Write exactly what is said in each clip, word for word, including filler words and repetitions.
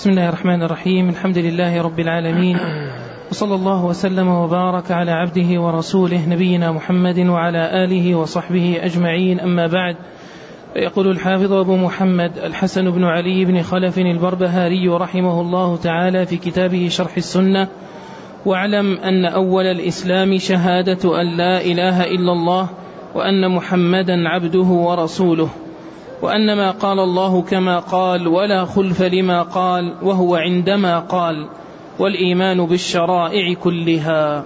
بسم الله الرحمن الرحيم. الحمد لله رب العالمين، وصلى الله وسلم وبارك على عبده ورسوله نبينا محمد وعلى آله وصحبه أجمعين، أما بعد. يقول الحافظ أبو محمد الحسن بن علي بن خلف البربهاري رحمه الله تعالى في كتابه شرح السنة: واعلم أن أول الإسلام شهادة أن لا إله إلا الله وأن محمدا عبده ورسوله، وأن ما قال الله كما قال ولا خلف لما قال وهو عندما قال، والإيمان بالشرائع كلها.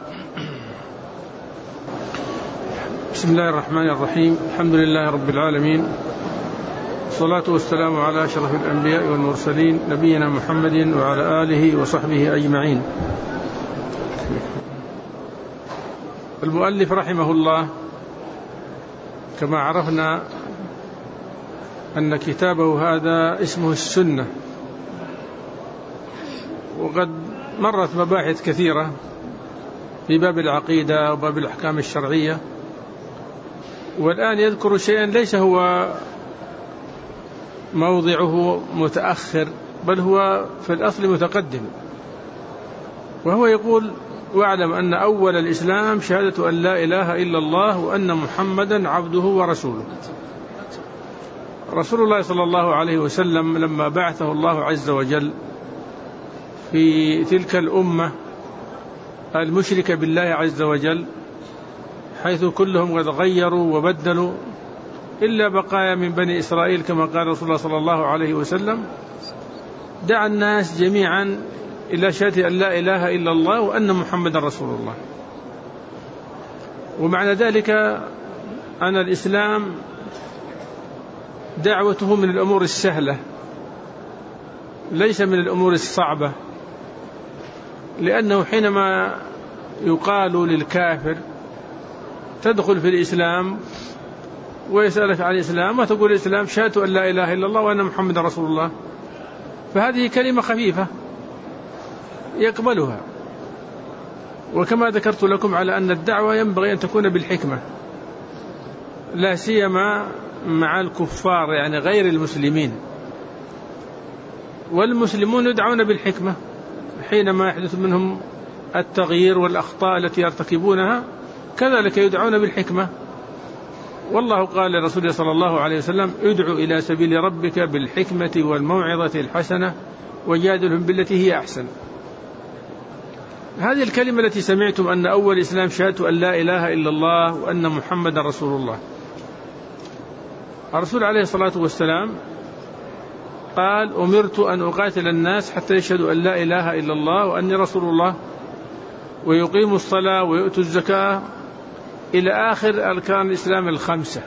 بسم الله الرحمن الرحيم. الحمد لله رب العالمين، والصلاة والسلام على أشرف الأنبياء والمرسلين نبينا محمد وعلى آله وصحبه أجمعين. المؤلف رحمه الله كما عرفنا أن كتابه هذا اسمه السنة، وقد مرت مباحث كثيرة في باب العقيدة وباب الأحكام الشرعية، والآن يذكر شيئا ليس هو موضعه متأخر، بل هو في الأصل متقدم، وهو يقول: واعلم أن أول الإسلام شهادة أن لا إله إلا الله وأن محمدا عبده ورسوله. رسول الله صلى الله عليه وسلم لما بعثه الله عز وجل في تلك الأمة المشركة بالله عز وجل، حيث كلهم قد غيروا وبدلوا إلا بقايا من بني إسرائيل كما قال رسول الله صلى الله عليه وسلم، دعا الناس جميعا إلى شهادة أن لا إله إلا الله وأن محمد رسول الله. ومعنى ذلك أن الإسلام دعوته من الأمور السهلة ليس من الأمور الصعبة، لأنه حينما يقال للكافر تدخل في الإسلام ويسألك عن الإسلام وتقول الإسلام شهادة أن لا إله إلا الله وأن محمد رسول الله، فهذه كلمة خفيفة يقبلها. وكما ذكرت لكم على أن الدعوة ينبغي أن تكون بالحكمة، لا سيما مع الكفار يعني غير المسلمين، والمسلمون يدعون بالحكمة حينما يحدث منهم التغيير والأخطاء التي يرتكبونها، كذلك يدعون بالحكمة. والله قال لرسوله صلى الله عليه وسلم: ادعو إلى سبيل ربك بالحكمة والموعظة الحسنة وجادلهم بالتي هي أحسن. هذه الكلمة التي سمعتم أن أول الإسلام شهادة أن لا إله إلا الله وأن محمد رسول الله، الرسول عليه الصلاة والسلام قال: أمرت أن أقاتل الناس حتى يشهدوا أن لا إله إلا الله وأني رسول الله ويقيموا الصلاة ويؤتوا الزكاة إلى آخر أركان الإسلام الخمسة.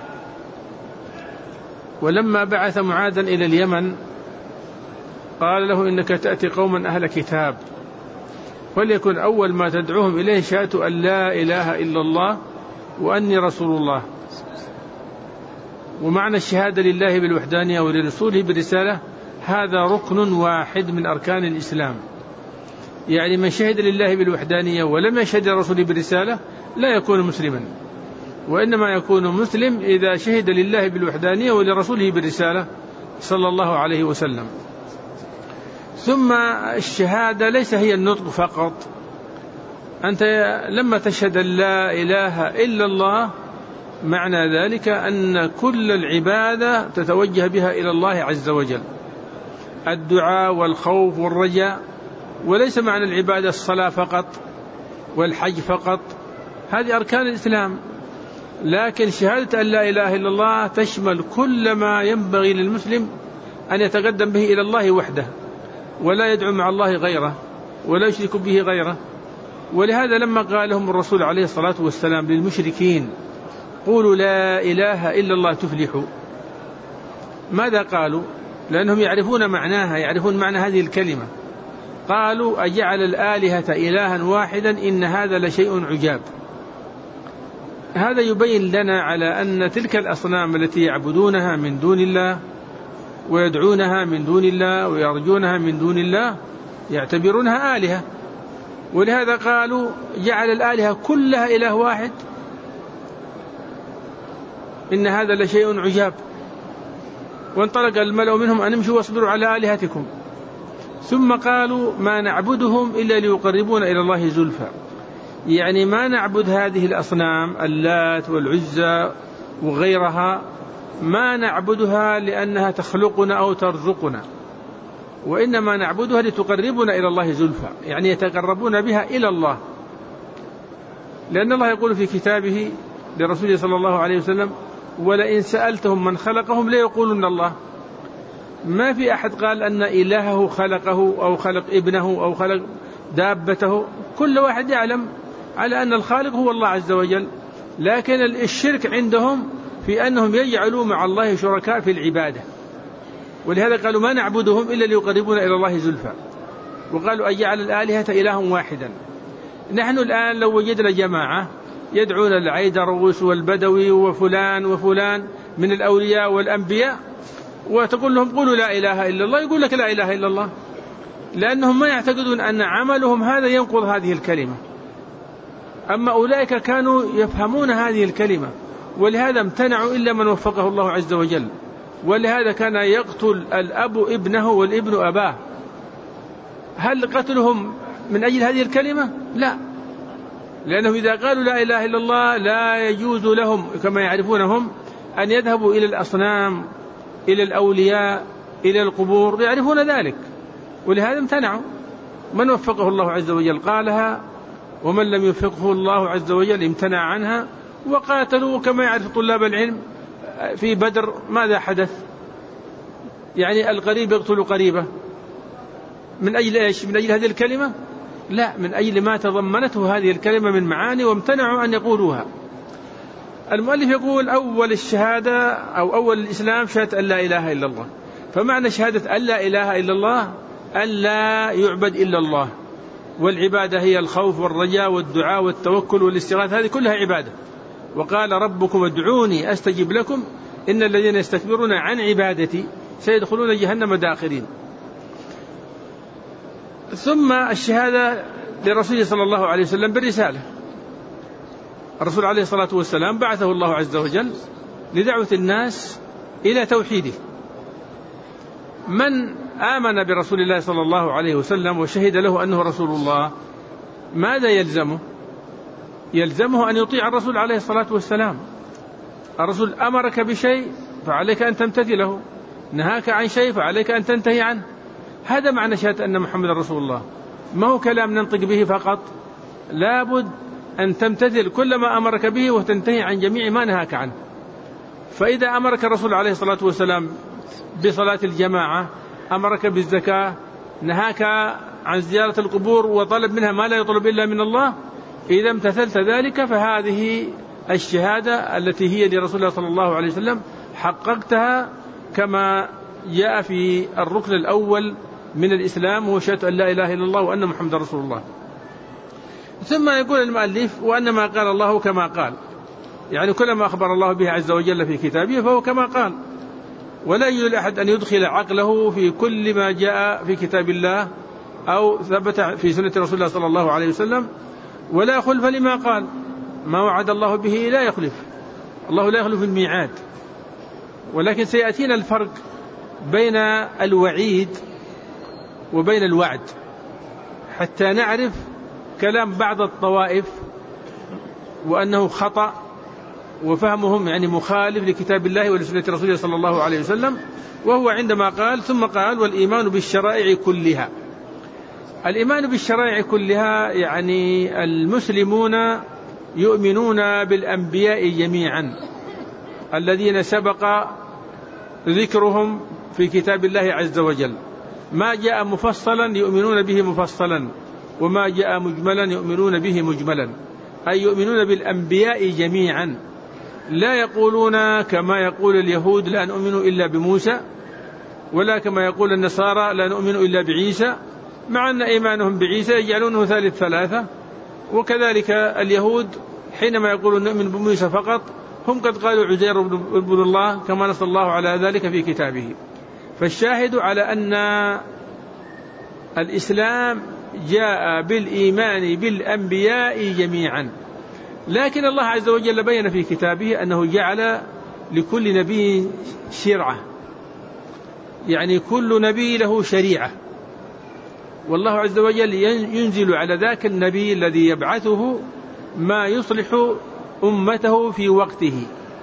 ولما بعث معاذا إلى اليمن قال له: إنك تأتي قوما أهل كتاب، وليكن أول ما تدعوهم إليه شهادة أن لا إله إلا الله وأني رسول الله. ومعنى الشهادة لله بالوحدانية ولرسوله بالرسالة هذا ركن واحد من أركان الإسلام، يعني من شهد لله بالوحدانية ولم يشهد لرسوله بالرسالة لا يكون مسلما، وإنما يكون مسلم إذا شهد لله بالوحدانية ولرسوله بالرسالة صلى الله عليه وسلم. ثم الشهادة ليس هي النطق فقط، أنت لما تشهد أن لا إله إلا الله معنى ذلك أن كل العبادة تتوجه بها إلى الله عز وجل، الدعاء والخوف والرجاء، وليس معنى العبادة الصلاة فقط والحج فقط، هذه أركان الإسلام. لكن شهادة أن لا إله إلا الله تشمل كل ما ينبغي للمسلم أن يتقدم به إلى الله وحده، ولا يدعو مع الله غيره ولا يشرك به غيره. ولهذا لما قال لهم الرسول عليه الصلاة والسلام للمشركين: قولوا لا إله إلا الله تفلحوا، ماذا قالوا؟ لأنهم يعرفون معناها، يعرفون معنى هذه الكلمة. قالوا: أجعل الآلهة إلها واحدا إن هذا لشيء عجاب. هذا يبين لنا على أن تلك الأصنام التي يعبدونها من دون الله ويدعونها من دون الله ويرجونها من دون الله يعتبرونها آلهة، ولهذا قالوا: جعل الآلهة كلها إله واحد إن هذا لشيء عجاب. وانطلق الملأ منهم أن امشوا واصبروا على آلهتكم. ثم قالوا ما نعبدهم إلا ليقربون إلى الله زلفى، يعني ما نعبد هذه الأصنام اللات والعزى وغيرها، ما نعبدها لأنها تخلقنا أو ترزقنا، وإنما نعبدها لتقربنا إلى الله زلفى، يعني يتقربون بها إلى الله. لأن الله يقول في كتابه لرسوله صلى الله عليه وسلم ولئن سألتهم من خلقهم ليقولون الله. ما في أحد قال أن إلهه خلقه أو خلق ابنه أو خلق دابته، كل واحد يعلم على أن الخالق هو الله عز وجل، لكن الشرك عندهم في أنهم يجعلوا مع الله شركاء في العبادة، ولهذا قالوا ما نعبدهم إلا ليقربونا إلى الله زلفى، وقالوا أجعل الآلهة إلها واحدا. نحن الآن لو وجدنا جماعة يدعون العيدروس والبدوي وفلان وفلان من الأولياء والأنبياء وتقول لهم قولوا لا إله إلا الله، يقول لك لا إله إلا الله، لأنهم ما يعتقدون أن عملهم هذا ينقض هذه الكلمة. أما أولئك كانوا يفهمون هذه الكلمة، ولهذا امتنعوا إلا من وفقه الله عز وجل، ولهذا كان يقتل الأب ابنه والابن أباه. هل قتلهم من أجل هذه الكلمة؟ لا، لأنهم إذا قالوا لا إله إلا الله لا يجوز لهم كما يعرفونهم أن يذهبوا إلى الأصنام إلى الأولياء إلى القبور، يعرفون ذلك، ولهذا امتنعوا. من وفقه الله عز وجل قالها، ومن لم يوفقه الله عز وجل امتنع عنها. وقاتلوا كما يعرف طلاب العلم في بدر ماذا حدث؟ يعني القريب يقتل قريبه من أجل إيش؟ من أجل هذه الكلمة؟ لا، من أجل ما تضمنته هذه الكلمة من معاني، وامتنعوا أن يقولوها. المؤلف يقول أول الشهادة أو أول الإسلام شهادة أن لا إله إلا الله. فمعنى شهادة أن لا إله إلا الله أن لا يعبد إلا الله، والعبادة هي الخوف والرجاء والدعاء والتوكل والاستغاثة، هذه كلها عبادة. وقال ربكم ادعوني أستجب لكم إن الذين يستكبرون عن عبادتي سيدخلون جهنم داخرين. ثم الشهادة لرسوله صلى الله عليه وسلم بالرسالة. الرسول عليه الصلاة والسلام بعثه الله عز وجل لدعوة الناس إلى توحيده. من آمن برسول الله صلى الله عليه وسلم وشهد له أنه رسول الله ماذا يلزمه؟ يلزمه أن يطيع الرسول عليه الصلاة والسلام. الرسول أمرك بشيء فعليك أن تمتثله، نهاك عن شيء فعليك أن تنتهي عنه. هذا معنى شهادة أن محمد رسول الله، ما هو كلام ننطق به فقط، لابد أن تمتثل كل ما أمرك به وتنتهي عن جميع ما نهاك عنه. فإذا أمرك الرسول عليه الصلاة والسلام بصلاة الجماعة، أمرك بالزكاة، نهاك عن زيارة القبور وطلب منها ما لا يطلب إلا من الله، إذا امتثلت ذلك فهذه الشهادة التي هي لرسول الله صلى الله عليه وسلم حققتها كما جاء في الركن الأول من الإسلام، هو شهادة أن لا إله إلا الله وأن محمد رسول الله. ثم يقول المؤلف وأن ما قال الله كما قال، يعني كل ما أخبر الله به عز وجل في كتابه فهو كما قال، ولا يجوز لأحد أن يدخل عقله في كل ما جاء في كتاب الله أو ثبت في سنة رسول الله صلى الله عليه وسلم، ولا خلف لما قال. ما وعد الله به لا يخلف، الله لا يخلف الميعاد. ولكن سيأتينا الفرق بين الوعيد وبين الوعد حتى نعرف كلام بعض الطوائف وأنه خطأ وفهمهم يعني مخالف لكتاب الله ولسنة رسوله صلى الله عليه وسلم، وهو عندما قال ثم قال والإيمان بالشرائع كلها. الإيمان بالشرائع كلها يعني المسلمون يؤمنون بالأنبياء جميعا الذين سبق ذكرهم في كتاب الله عز وجل، ما جاء مفصلا يؤمنون به مفصلا، وما جاء مجملا يؤمنون به مجملا، أي يؤمنون بالأنبياء جميعا، لا يقولون كما يقول اليهود لا نؤمن إلا بموسى، ولا كما يقول النصارى لا نؤمن إلا بعيسى، مع أن إيمانهم بعيسى يجعلونه ثالث ثلاثة. وكذلك اليهود حينما يقولون نؤمن بموسى فقط هم قد قالوا عزير ابن الله كما نص الله على ذلك في كتابه. فالشاهد على أن الإسلام جاء بالإيمان بالأنبياء جميعا، لكن الله عز وجل بين في كتابه أنه جعل لكل نبي شرعة، يعني كل نبي له شريعة، والله عز وجل ينزل على ذاك النبي الذي يبعثه ما يصلح أمته في وقته،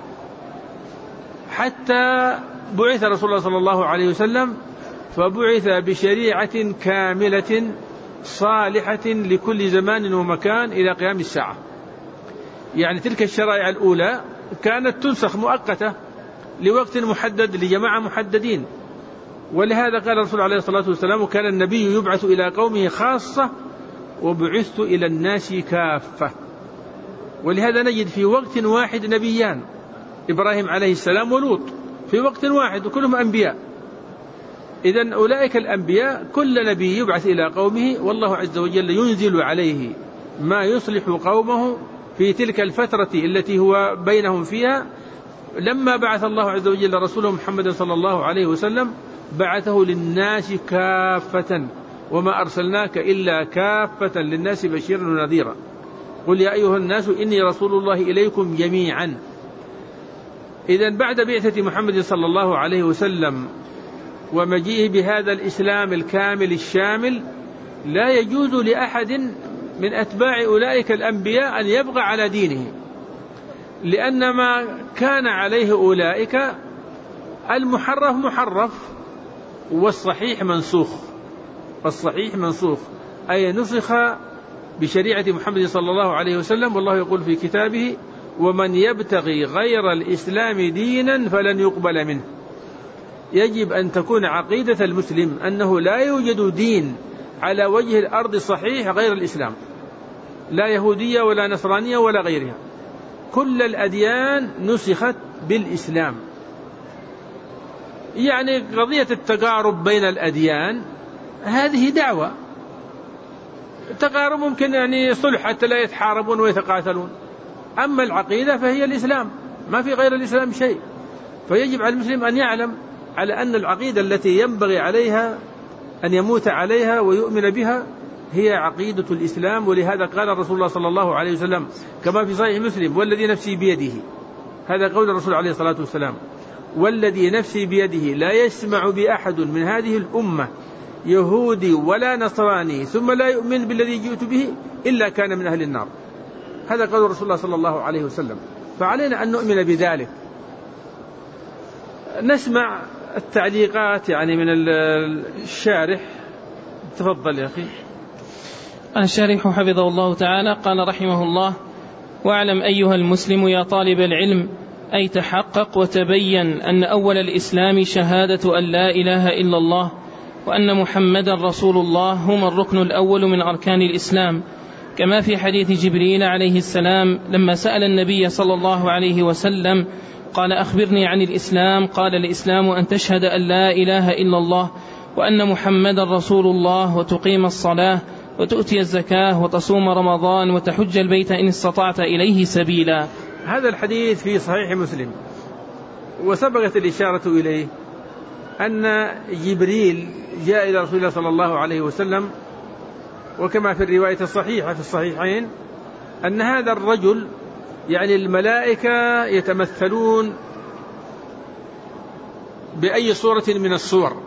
حتى بعث رسول الله صلى الله عليه وسلم فبعث بشريعة كاملة صالحة لكل زمان ومكان إلى قيام الساعة. يعني تلك الشرائع الأولى كانت تنسخ مؤقتة لوقت محدد لجماعة محددين، ولهذا قال الرسول عليه الصلاة والسلام: وكان النبي يبعث إلى قومه خاصة وبعثت إلى الناس كافة. ولهذا نجد في وقت واحد نبيان، إبراهيم عليه السلام ولوط، في وقت واحد وكلهم أنبياء. إذن أولئك الأنبياء كل نبي يبعث إلى قومه والله عز وجل ينزل عليه ما يصلح قومه في تلك الفترة التي هو بينهم فيها. لما بعث الله عز وجل رسوله محمد صلى الله عليه وسلم بعثه للناس كافة، وما أرسلناك إلا كافة للناس بشيرا ونذيرا. قل يا أيها الناس إني رسول الله إليكم جميعا. إذن بعد بعثة محمد صلى الله عليه وسلم ومجيئه بهذا الإسلام الكامل الشامل لا يجوز لأحد من أتباع أولئك الأنبياء أن يبقى على دينه، لأن ما كان عليه أولئك المحرف محرف والصحيح منسوخ. والصحيح منسوخ أي نسخ بشريعة محمد صلى الله عليه وسلم. والله يقول في كتابه: ومن يبتغي غير الإسلام دينا فلن يقبل منه. يجب أن تكون عقيدة المسلم أنه لا يوجد دين على وجه الأرض صحيح غير الإسلام، لا يهودية ولا نصرانية ولا غيرها، كل الأديان نسخت بالإسلام. يعني قضية التقارب بين الأديان هذه دعوة تقارب، ممكن يعني صلح حتى لا يتحاربون ويتقاتلون. أما العقيدة فهي الإسلام، ما في غير الإسلام شيء. فيجب على المسلم أن يعلم على أن العقيدة التي ينبغي عليها أن يموت عليها ويؤمن بها هي عقيدة الإسلام. ولهذا قال الرسول الله صلى الله عليه وسلم كما في صحيح مسلم: والذي نفسي بيده، هذا قول الرسول عليه الصلاة والسلام: والذي نفسي بيده لا يسمع بأحد من هذه الأمة يهودي ولا نصراني ثم لا يؤمن بالذي جئت به إلا كان من أهل النار. هذا قول الرسول الله صلى الله عليه وسلم. فعلينا أن نؤمن بذلك. نسمع التعليقات يعني من الشارح. تفضل يا أخي. الشارح حفظه الله تعالى قال رحمه الله: واعلم أيها المسلم يا طالب العلم، أي تحقق وتبين أن أول الإسلام شهادة أن لا إله إلا الله وأن محمدا رسول الله هما الركن الأول من أركان الإسلام، كما في حديث جبريل عليه السلام لما سأل النبي صلى الله عليه وسلم قال: أخبرني عن الإسلام. قال: الإسلام أن تشهد أن لا إله إلا الله وأن محمدا رسول الله وتقيم الصلاة وتؤتي الزكاة وتصوم رمضان وتحج البيت إن استطعت إليه سبيلا. هذا الحديث في صحيح مسلم، وسبقت الإشارة إليه أن جبريل جاء إلى رسول الله صلى الله عليه وسلم، وكما في الرواية الصحيحة في الصحيحين أن هذا الرجل يعني الملائكة يتمثلون بأي صورة من الصور،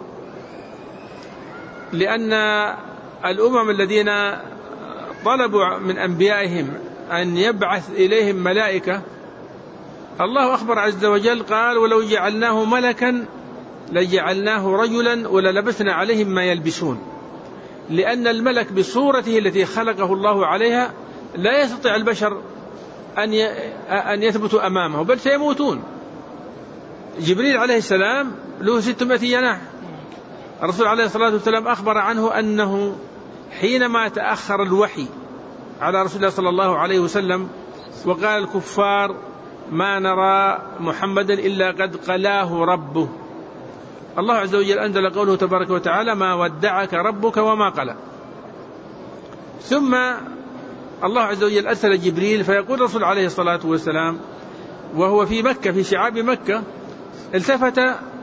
لأن الأمم الذين طلبوا من أنبيائهم أن يبعث إليهم ملائكة، الله أخبر عز وجل قال: ولو جعلناه ملكا لجعلناه رجلا وللبسنا عليهم ما يلبسون. لأن الملك بصورته التي خلقه الله عليها لا يستطيع البشر أن أن يثبتوا أمامه، بل سيموتون. جبريل عليه السلام له ستمائة جناح. الرسول عليه الصلاة والسلام أخبر عنه أنه حينما تأخر الوحي على رسول الله صلى الله عليه وسلم وقال الكفار: ما نرى محمدا إلا قد قلاه ربه، الله عز وجل أنزل قوله تبارك وتعالى: ما ودعك ربك وما قلى. ثم الله عز وجل أرسل جبريل، فيقول الرسول عليه الصلاة والسلام وهو في مكة في شعاب مكة: التفت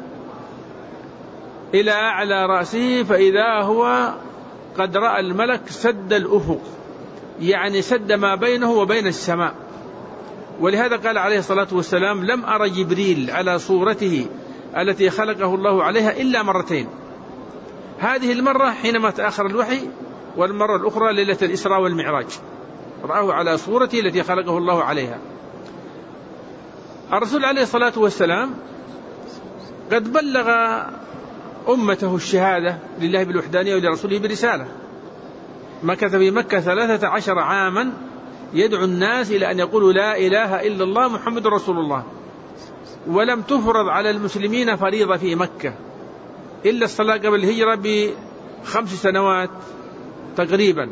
إلى أعلى رأسه فإذا هو قد رأى الملك سد الأفق، يعني سد ما بينه وبين السماء. ولهذا قال عليه الصلاة والسلام: لم أرى جبريل على صورته التي خلقه الله عليها إلا مرتين. هذه المرة حينما تأخر الوحي، والمرة الأخرى ليلة الإسراء والمعراج، رآه على صورته التي خلقه الله عليها. الرسول عليه الصلاة والسلام قد بلغ أمته الشهادة لله بالوحدانية ولرسوله برسالة، مكث في مكة ثلاثة عشر عاما يدعو الناس إلى أن يقولوا لا إله إلا الله محمد رسول الله، ولم تفرض على المسلمين فريضة في مكة إلا الصلاة قبل الهجرة بخمس سنوات تقريبا.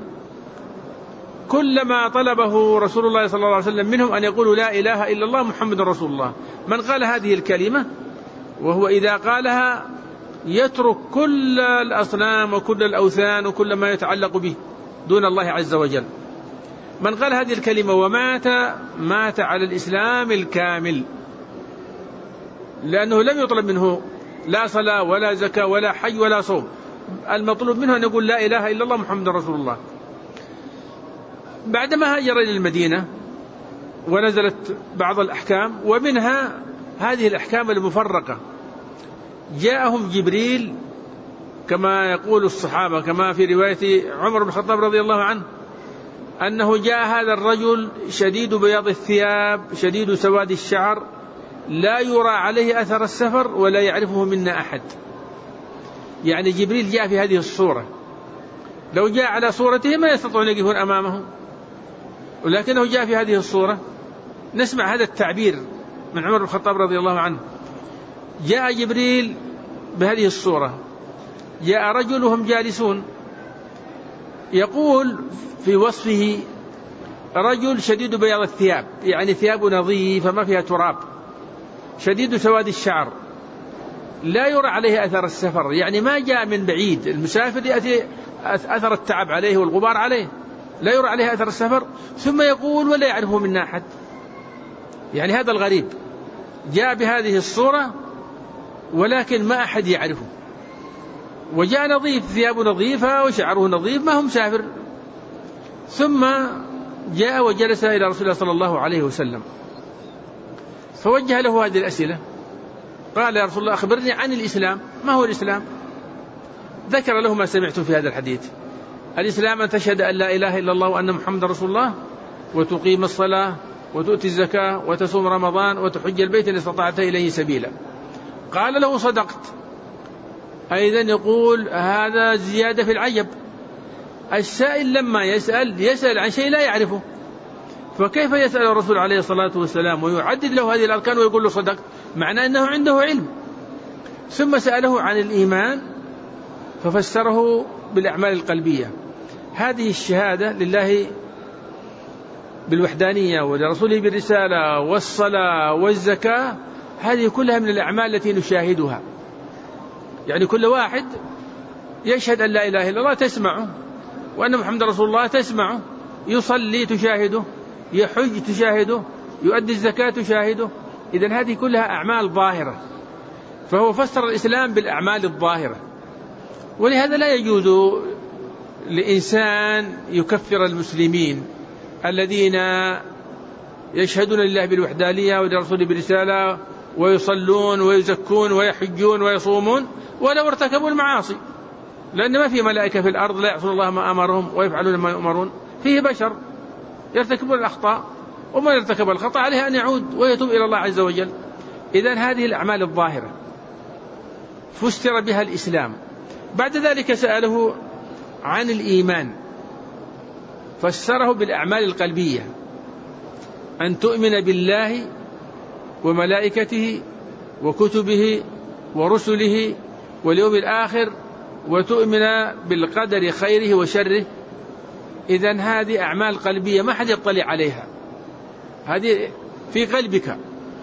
كلما طلبه رسول الله صلى الله عليه وسلم منهم أن يقولوا لا إله إلا الله محمد رسول الله. من قال هذه الكلمة وهو إذا قالها يترك كل الأصنام وكل الأوثان وكل ما يتعلق به دون الله عز وجل. من قال هذه الكلمة ومات مات على الإسلام الكامل، لأنه لم يطلب منه لا صلاة ولا زكاة ولا حج ولا صوم، المطلوب منه أن يقول لا إله إلا الله محمد رسول الله. بعدما هاجر إلى المدينة ونزلت بعض الأحكام، ومنها هذه الأحكام المفرقة، جاءهم جبريل كما يقول الصحابة، كما في رواية عمر بن الخطاب رضي الله عنه أنه جاء هذا الرجل شديد بياض الثياب شديد سواد الشعر لا يرى عليه أثر السفر ولا يعرفه منا أحد. يعني جبريل جاء في هذه الصورة، لو جاء على صورته ما يستطيعون يقفون أمامه، ولكنه جاء في هذه الصورة. نسمع هذا التعبير من عمر بن الخطاب رضي الله عنه: جاء جبريل بهذه الصورة، جاء رجل وهم جالسون، يقول في وصفه رجل شديد بياض الثياب، يعني ثيابه نظيفة ما فيها تراب، شديد سواد الشعر، لا يرى عليه أثر السفر، يعني ما جاء من بعيد، المسافر يأتي أثر التعب عليه والغبار عليه، لا يرى عليه أثر السفر. ثم يقول ولا يعرفه منا أحد، يعني هذا الغريب جاء بهذه الصورة ولكن ما أحد يعرفه، وجاء نظيف، ثيابه نظيفة وشعره نظيف، ما هو مسافر. ثم جاء وجلس إلى رسول الله صلى الله عليه وسلم، فوجه له هذه الأسئلة، قال: يا رسول الله أخبرني عن الإسلام، ما هو الإسلام؟ ذكر له ما سمعت في هذا الحديث: الإسلام أن تشهد أن لا إله إلا الله وأن محمد رسول الله، وتقيم الصلاة، وتؤتي الزكاة، وتصوم رمضان، وتحج البيت إن استطعت إليه سبيلا. قال له: صدقت. أيضا يقول هذا زيادة في العجب، السائل لما يسأل يسأل عن شيء لا يعرفه، فكيف يسأل الرسول عليه الصلاة والسلام ويعدد له هذه الأركان ويقول له صدقت؟ معنى أنه عنده علم. ثم سأله عن الإيمان ففسره بالأعمال القلبية. هذه الشهادة لله بالوحدانية ولرسوله بالرسالة والصلاة والزكاة، هذه كلها من الأعمال التي نشاهدها. يعني كل واحد يشهد أن لا إله إلا الله تسمعه، وأن محمد رسول الله تسمعه، يصلي تشاهده، يحج تشاهده، يؤدي الزكاة تشاهده. إذن هذه كلها أعمال ظاهرة، فهو فسر الإسلام بالأعمال الظاهرة. ولهذا لا يجوز لإنسان يكفر المسلمين الذين يشهدون لله بالوحدانية ولرسوله بالرسالة ويصلون ويزكون ويحجون ويصومون ولو ارتكبوا المعاصي، لأن ما في ملائكة في الأرض لا يعصون الله ما أمرهم ويفعلون ما يؤمرون، فيه بشر يرتكبون الأخطاء، ومن ارتكب الخطأ عليه أن يعود ويتوب إلى الله عز وجل. إذن هذه الأعمال الظاهرة فسر بها الإسلام. بعد ذلك سأله عن الإيمان فسره بالأعمال القلبية: أن تؤمن بالله وملائكته وكتبه ورسله واليوم الآخر، وتؤمن بالقدر خيره وشره. إذن هذه أعمال قلبية ما حد يطلع عليها، هذه في قلبك.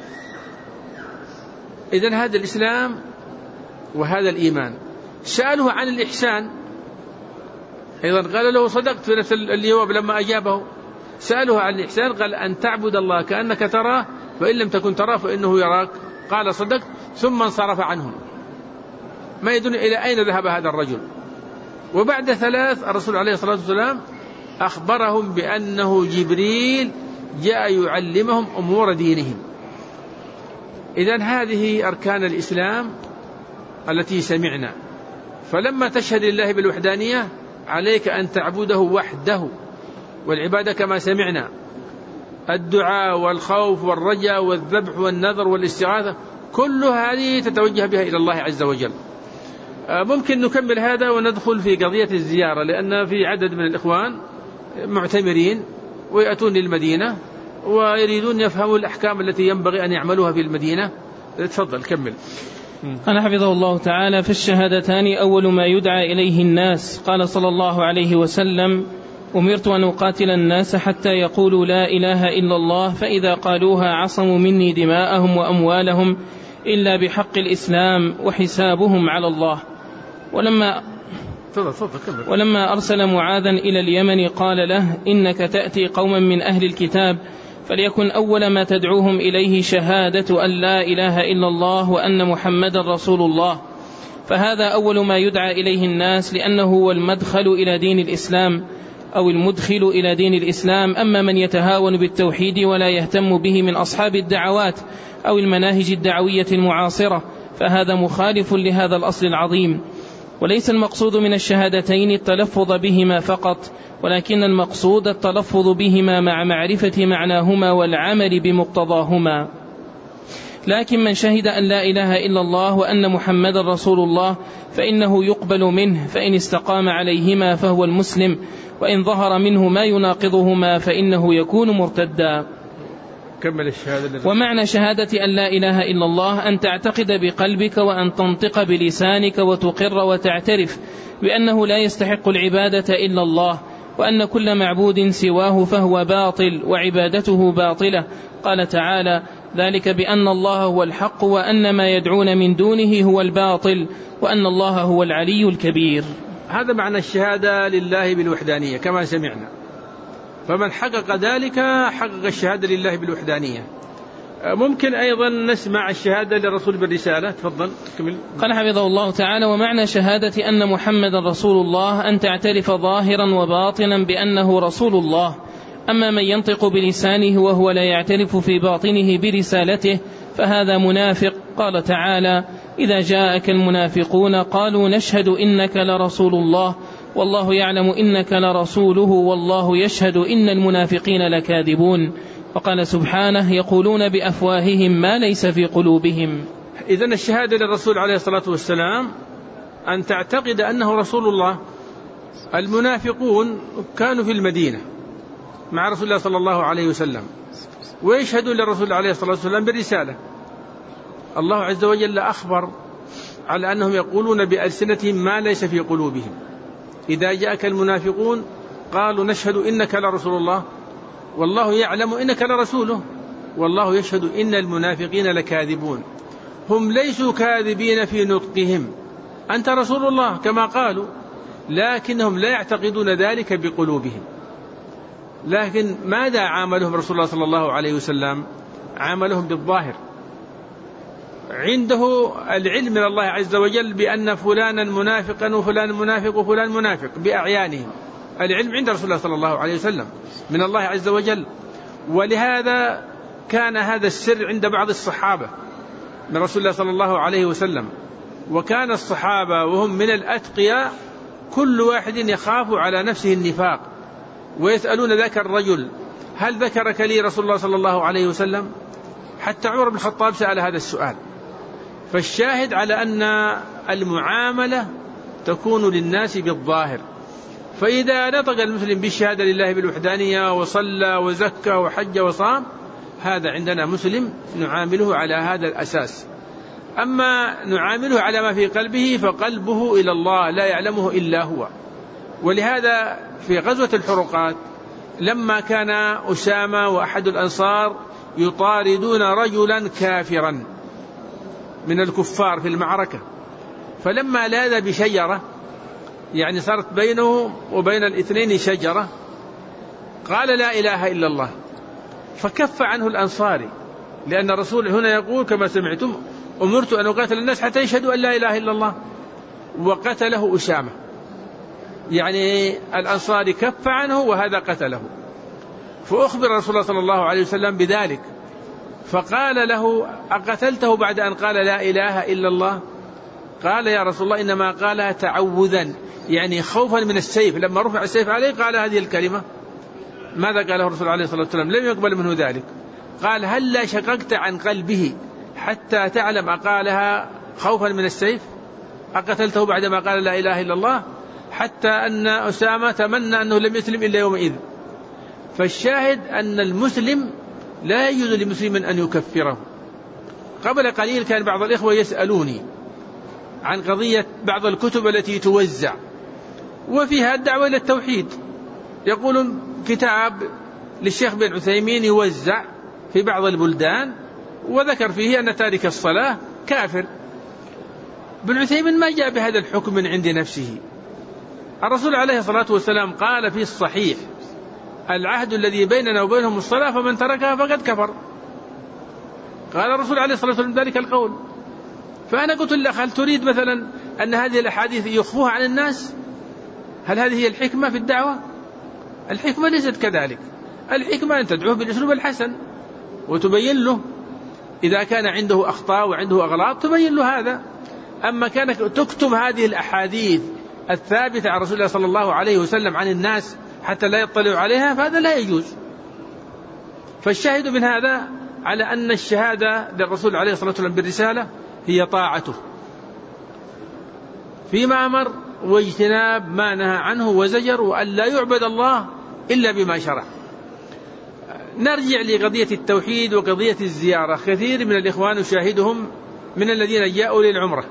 إذن هذا الإسلام وهذا الإيمان. سأله عن الإحسان أيضا، قال له صدقت في نفس اليوم لما أجابه. سأله عن الإحسان، قال: أن تعبد الله كأنك تراه فإن لم تكن تراه فإنه يراك. قال: صدقت. ثم انصرف عنهم، ما يدل إلى أين ذهب هذا الرجل. وبعد ثلاث الرسول عليه الصلاة والسلام أخبرهم بأنه جبريل جاء يعلمهم أمور دينهم. إذن هذه أركان الإسلام التي سمعنا. فلما تشهد لله بالوحدانية عليك أن تعبده وحده، والعبادة كما سمعنا الدعاء والخوف والرجاء والذبح والنذر والاستغاثة كل هذه تتوجه بها إلى الله عز وجل. ممكن نكمل هذا وندخل في قضية الزيارة، لأن في عدد من الإخوان معتمرين ويأتون للمدينة ويريدون يفهموا الأحكام التي ينبغي أن يعملوها في المدينة. تفضل كمل. قال حفظه الله تعالى: فالشهادتان أول ما يدعى إليه الناس. قال صلى الله عليه وسلم: أمرت أن أقاتل الناس حتى يقولوا لا إله إلا الله، فإذا قالوها عصموا مني دماءهم وأموالهم إلا بحق الإسلام وحسابهم على الله. ولما ولما أرسل معاذا إلى اليمن قال له: إنك تأتي قوما من أهل الكتاب، فليكن أول ما تدعوهم إليه شهادة أن لا إله إلا الله وأن محمدا رسول الله. فهذا أول ما يدعى إليه الناس، لأنه هو المدخل إلى دين الإسلام أو المدخل إلى دين الإسلام. أما من يتهاون بالتوحيد ولا يهتم به من أصحاب الدعوات أو المناهج الدعوية المعاصرة فهذا مخالف لهذا الأصل العظيم. وليس المقصود من الشهادتين التلفظ بهما فقط، ولكن المقصود التلفظ بهما مع معرفة معناهما والعمل بمقتضاهما. لكن من شهد أن لا إله إلا الله وأن محمد رسول الله فإنه يقبل منه، فإن استقام عليهما فهو المسلم، وإن ظهر منه ما يناقضهما فإنه يكون مرتدا. كمل الشهادة. ومعنى شهادة أن لا إله إلا الله أن تعتقد بقلبك وأن تنطق بلسانك وتقر وتعترف بأنه لا يستحق العبادة إلا الله، وأن كل معبود سواه فهو باطل وعبادته باطلة. قال تعالى: ذلك بأن الله هو الحق وأن ما يدعون من دونه هو الباطل وأن الله هو العلي الكبير. هذا معنى الشهادة لله بالوحدانية كما سمعنا. فمن حقق ذلك حقق الشهادة لله بالوحدانية. ممكن أيضا نسمع الشهادة للرسول بالرسالة. تفضل كمل. قال حفظه الله تعالى: ومعنى شهادة أن محمد رسول الله أن تعترف ظاهرا وباطنا بأنه رسول الله. أما من ينطق بلسانه وهو لا يعترف في باطنه برسالته فهذا منافق. قال تعالى: إذا جاءك المنافقون قالوا نشهد إنك لرسول الله والله يعلم إنك لرسوله والله يشهد إن المنافقين لكاذبون. وقال سبحانه: يقولون بأفواههم ما ليس في قلوبهم. إذن الشهادة للرسول عليه الصلاة والسلام أن تعتقد أنه رسول الله. المنافقون كانوا في المدينة مع رسول الله صلى الله عليه وسلم ويشهدون للرسول عليه الصلاة والسلام بالرسالة. الله عز وجل أخبر على أنهم يقولون بألسنتهم ما ليس في قلوبهم. إذا جاءك المنافقون قالوا نشهد إنك لرسول الله والله يعلم إنك لرسوله والله يشهد إن المنافقين لكاذبون. هم ليسوا كاذبين في نطقهم، أنت رسول الله كما قالوا، لكنهم لا يعتقدون ذلك بقلوبهم. لكن ماذا عاملهم رسول الله صلى الله عليه وسلم؟ عاملهم بالظاهر، عنده العلم من الله عز وجل بأن فلانا منافقا وفلان منافق وفلان منافق بأعيانهم. العلم عند رسول الله صلى الله عليه وسلم من الله عز وجل. ولهذا كان هذا السر عند بعض الصحابة من رسول الله صلى الله عليه وسلم. وكان الصحابة وهم من الأتقياء كل واحد يخاف على نفسه النفاق ويسألون ذاك الرجل: هل ذكرك لي رسول الله صلى الله عليه وسلم؟ حتى عمر بن الخطاب سأل هذا السؤال. فالشاهد على أن المعاملة تكون للناس بالظاهر. فإذا نطق المسلم بالشهادة لله بالوحدانية وصلى وزكى وحج وصام هذا عندنا مسلم نعامله على هذا الأساس. أما نعامله على ما في قلبه فقلبه إلى الله لا يعلمه إلا هو. ولهذا في غزوة الحرقات لما كان أسامة وأحد الأنصار يطاردون رجلا كافرا من الكفار في المعركة، فلما لاذ بشجرة يعني صارت بينه وبين الاثنين شجرة قال لا إله إلا الله، فكف عنه الأنصاري، لأن الرسول هنا يقول كما سمعتم: أمرت أن أقاتل الناس حتى يشهدوا أن لا إله إلا الله، وقتله أسامة. يعني الأنصاري كف عنه وهذا قتله. فأخبر رسول الله صلى الله عليه وسلم بذلك فقال له: أقتلته بعد أن قال لا إله إلا الله؟ قال يا رسول الله إنما قالها تعوذا، يعني خوفا من السيف، لما رفع السيف عليه قال هذه الكلمة. ماذا قاله الرسول عليه الصلاة والسلام؟ لم يقبل منه ذلك. قال هل لا شققت عن قلبه حتى تعلم أقالها خوفا من السيف؟ أقتلته بعدما قال لا إله إلا الله؟ حتى أن أسامة تمنى أنه لم يسلم إلا يومئذ. فالشاهد أن المسلم لا يجوز لمسلم أن يكفره. قبل قليل كان بعض الإخوة يسألوني عن قضية بعض الكتب التي توزع وفيها الدعوة إلى التوحيد، يقولون كتاب للشيخ بن عثيمين يوزع في بعض البلدان وذكر فيه أن تارك الصلاة كافر. بن عثيمين ما جاء بهذا الحكم من عند نفسه. الرسول عليه الصلاة والسلام قال في الصحيح العهد الذي بيننا وبينهم الصلاة فمن تركها فقد كفر. قال الرسول عليه الصلاة والسلام ذلك القول. فأنا قلت له هل تريد مثلا أن هذه الأحاديث يخفوها عن الناس؟ هل هذه هي الحكمة في الدعوة؟ الحكمة ليست كذلك. الحكمة أن تدعوه بالأسلوب الحسن وتبين له إذا كان عنده أخطاء وعنده أغلاط تبين له هذا. أما كانك تكتب هذه الأحاديث الثابتة عن رسول الله صلى الله عليه وسلم عن الناس حتى لا يطلعوا عليها فهذا لا يجوز. فالشاهد من هذا على أن الشهادة للرسول عليه الصلاة والسلام بالرسالة هي طاعته فيما أمر واجتناب ما نهى عنه وزجر، وأن لا يعبد الله إلا بما شرع. نرجع لقضية التوحيد وقضية الزيارة. كثير من الإخوان أشاهدهم من الذين جاءوا للعمرة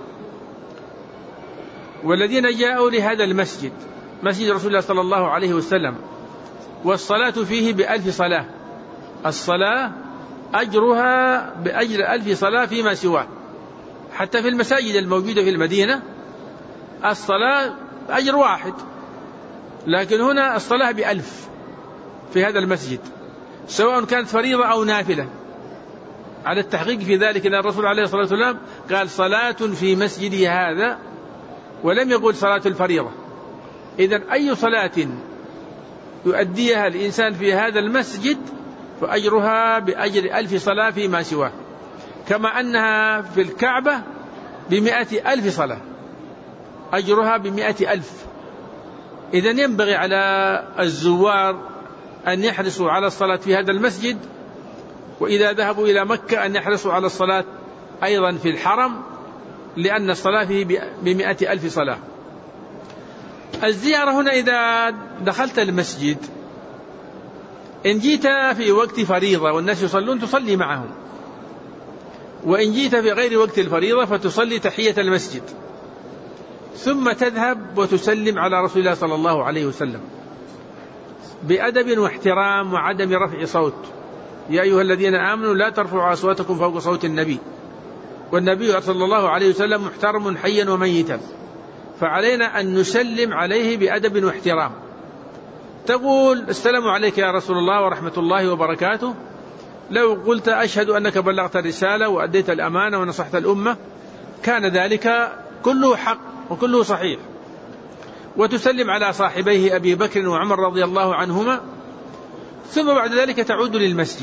والذين جاءوا لهذا المسجد، مسجد رسول الله صلى الله عليه وسلم، والصلاة فيه بألف صلاة. الصلاة أجرها بأجر ألف صلاة فيما سواه. حتى في المساجد الموجودة في المدينة الصلاة أجر واحد، لكن هنا الصلاة بألف في هذا المسجد، سواء كانت فريضة أو نافلة. على التحقيق في ذلك أن الرسول عليه الصلاة والسلام قال صلاة في مسجدي هذا، ولم يقول صلاة الفريضة. إذن أي صلاة يؤديها الإنسان في هذا المسجد فأجرها بأجر ألف صلاة فيما سواه، كما أنها في الكعبة بمئة ألف صلاة أجرها بمئة ألف. إذن ينبغي على الزوار أن يحرصوا على الصلاة في هذا المسجد، وإذا ذهبوا إلى مكة أن يحرصوا على الصلاة أيضا في الحرم، لأن الصلاة فيه بمئة ألف صلاة. الزيارة هنا إذا دخلت المسجد إن جيت في وقت فريضة والناس يصلون تصلي معهم، وإن جيت في غير وقت الفريضة فتصلي تحية المسجد، ثم تذهب وتسلم على رسول الله صلى الله عليه وسلم بأدب واحترام وعدم رفع صوت. يا أيها الذين آمنوا لا ترفعوا أصواتكم فوق صوت النبي، والنبي صلى الله عليه وسلم محترم حيا وميتا، فعلينا أن نسلم عليه بأدب واحترام. تقول السلام عليك يا رسول الله ورحمة الله وبركاته، لو قلت أشهد أنك بلغت الرسالة وأديت الأمانة ونصحت الأمة كان ذلك كله حق وكله صحيح. وتسلم على صاحبيه أبي بكر وعمر رضي الله عنهما، ثم بعد ذلك تعود للمسجد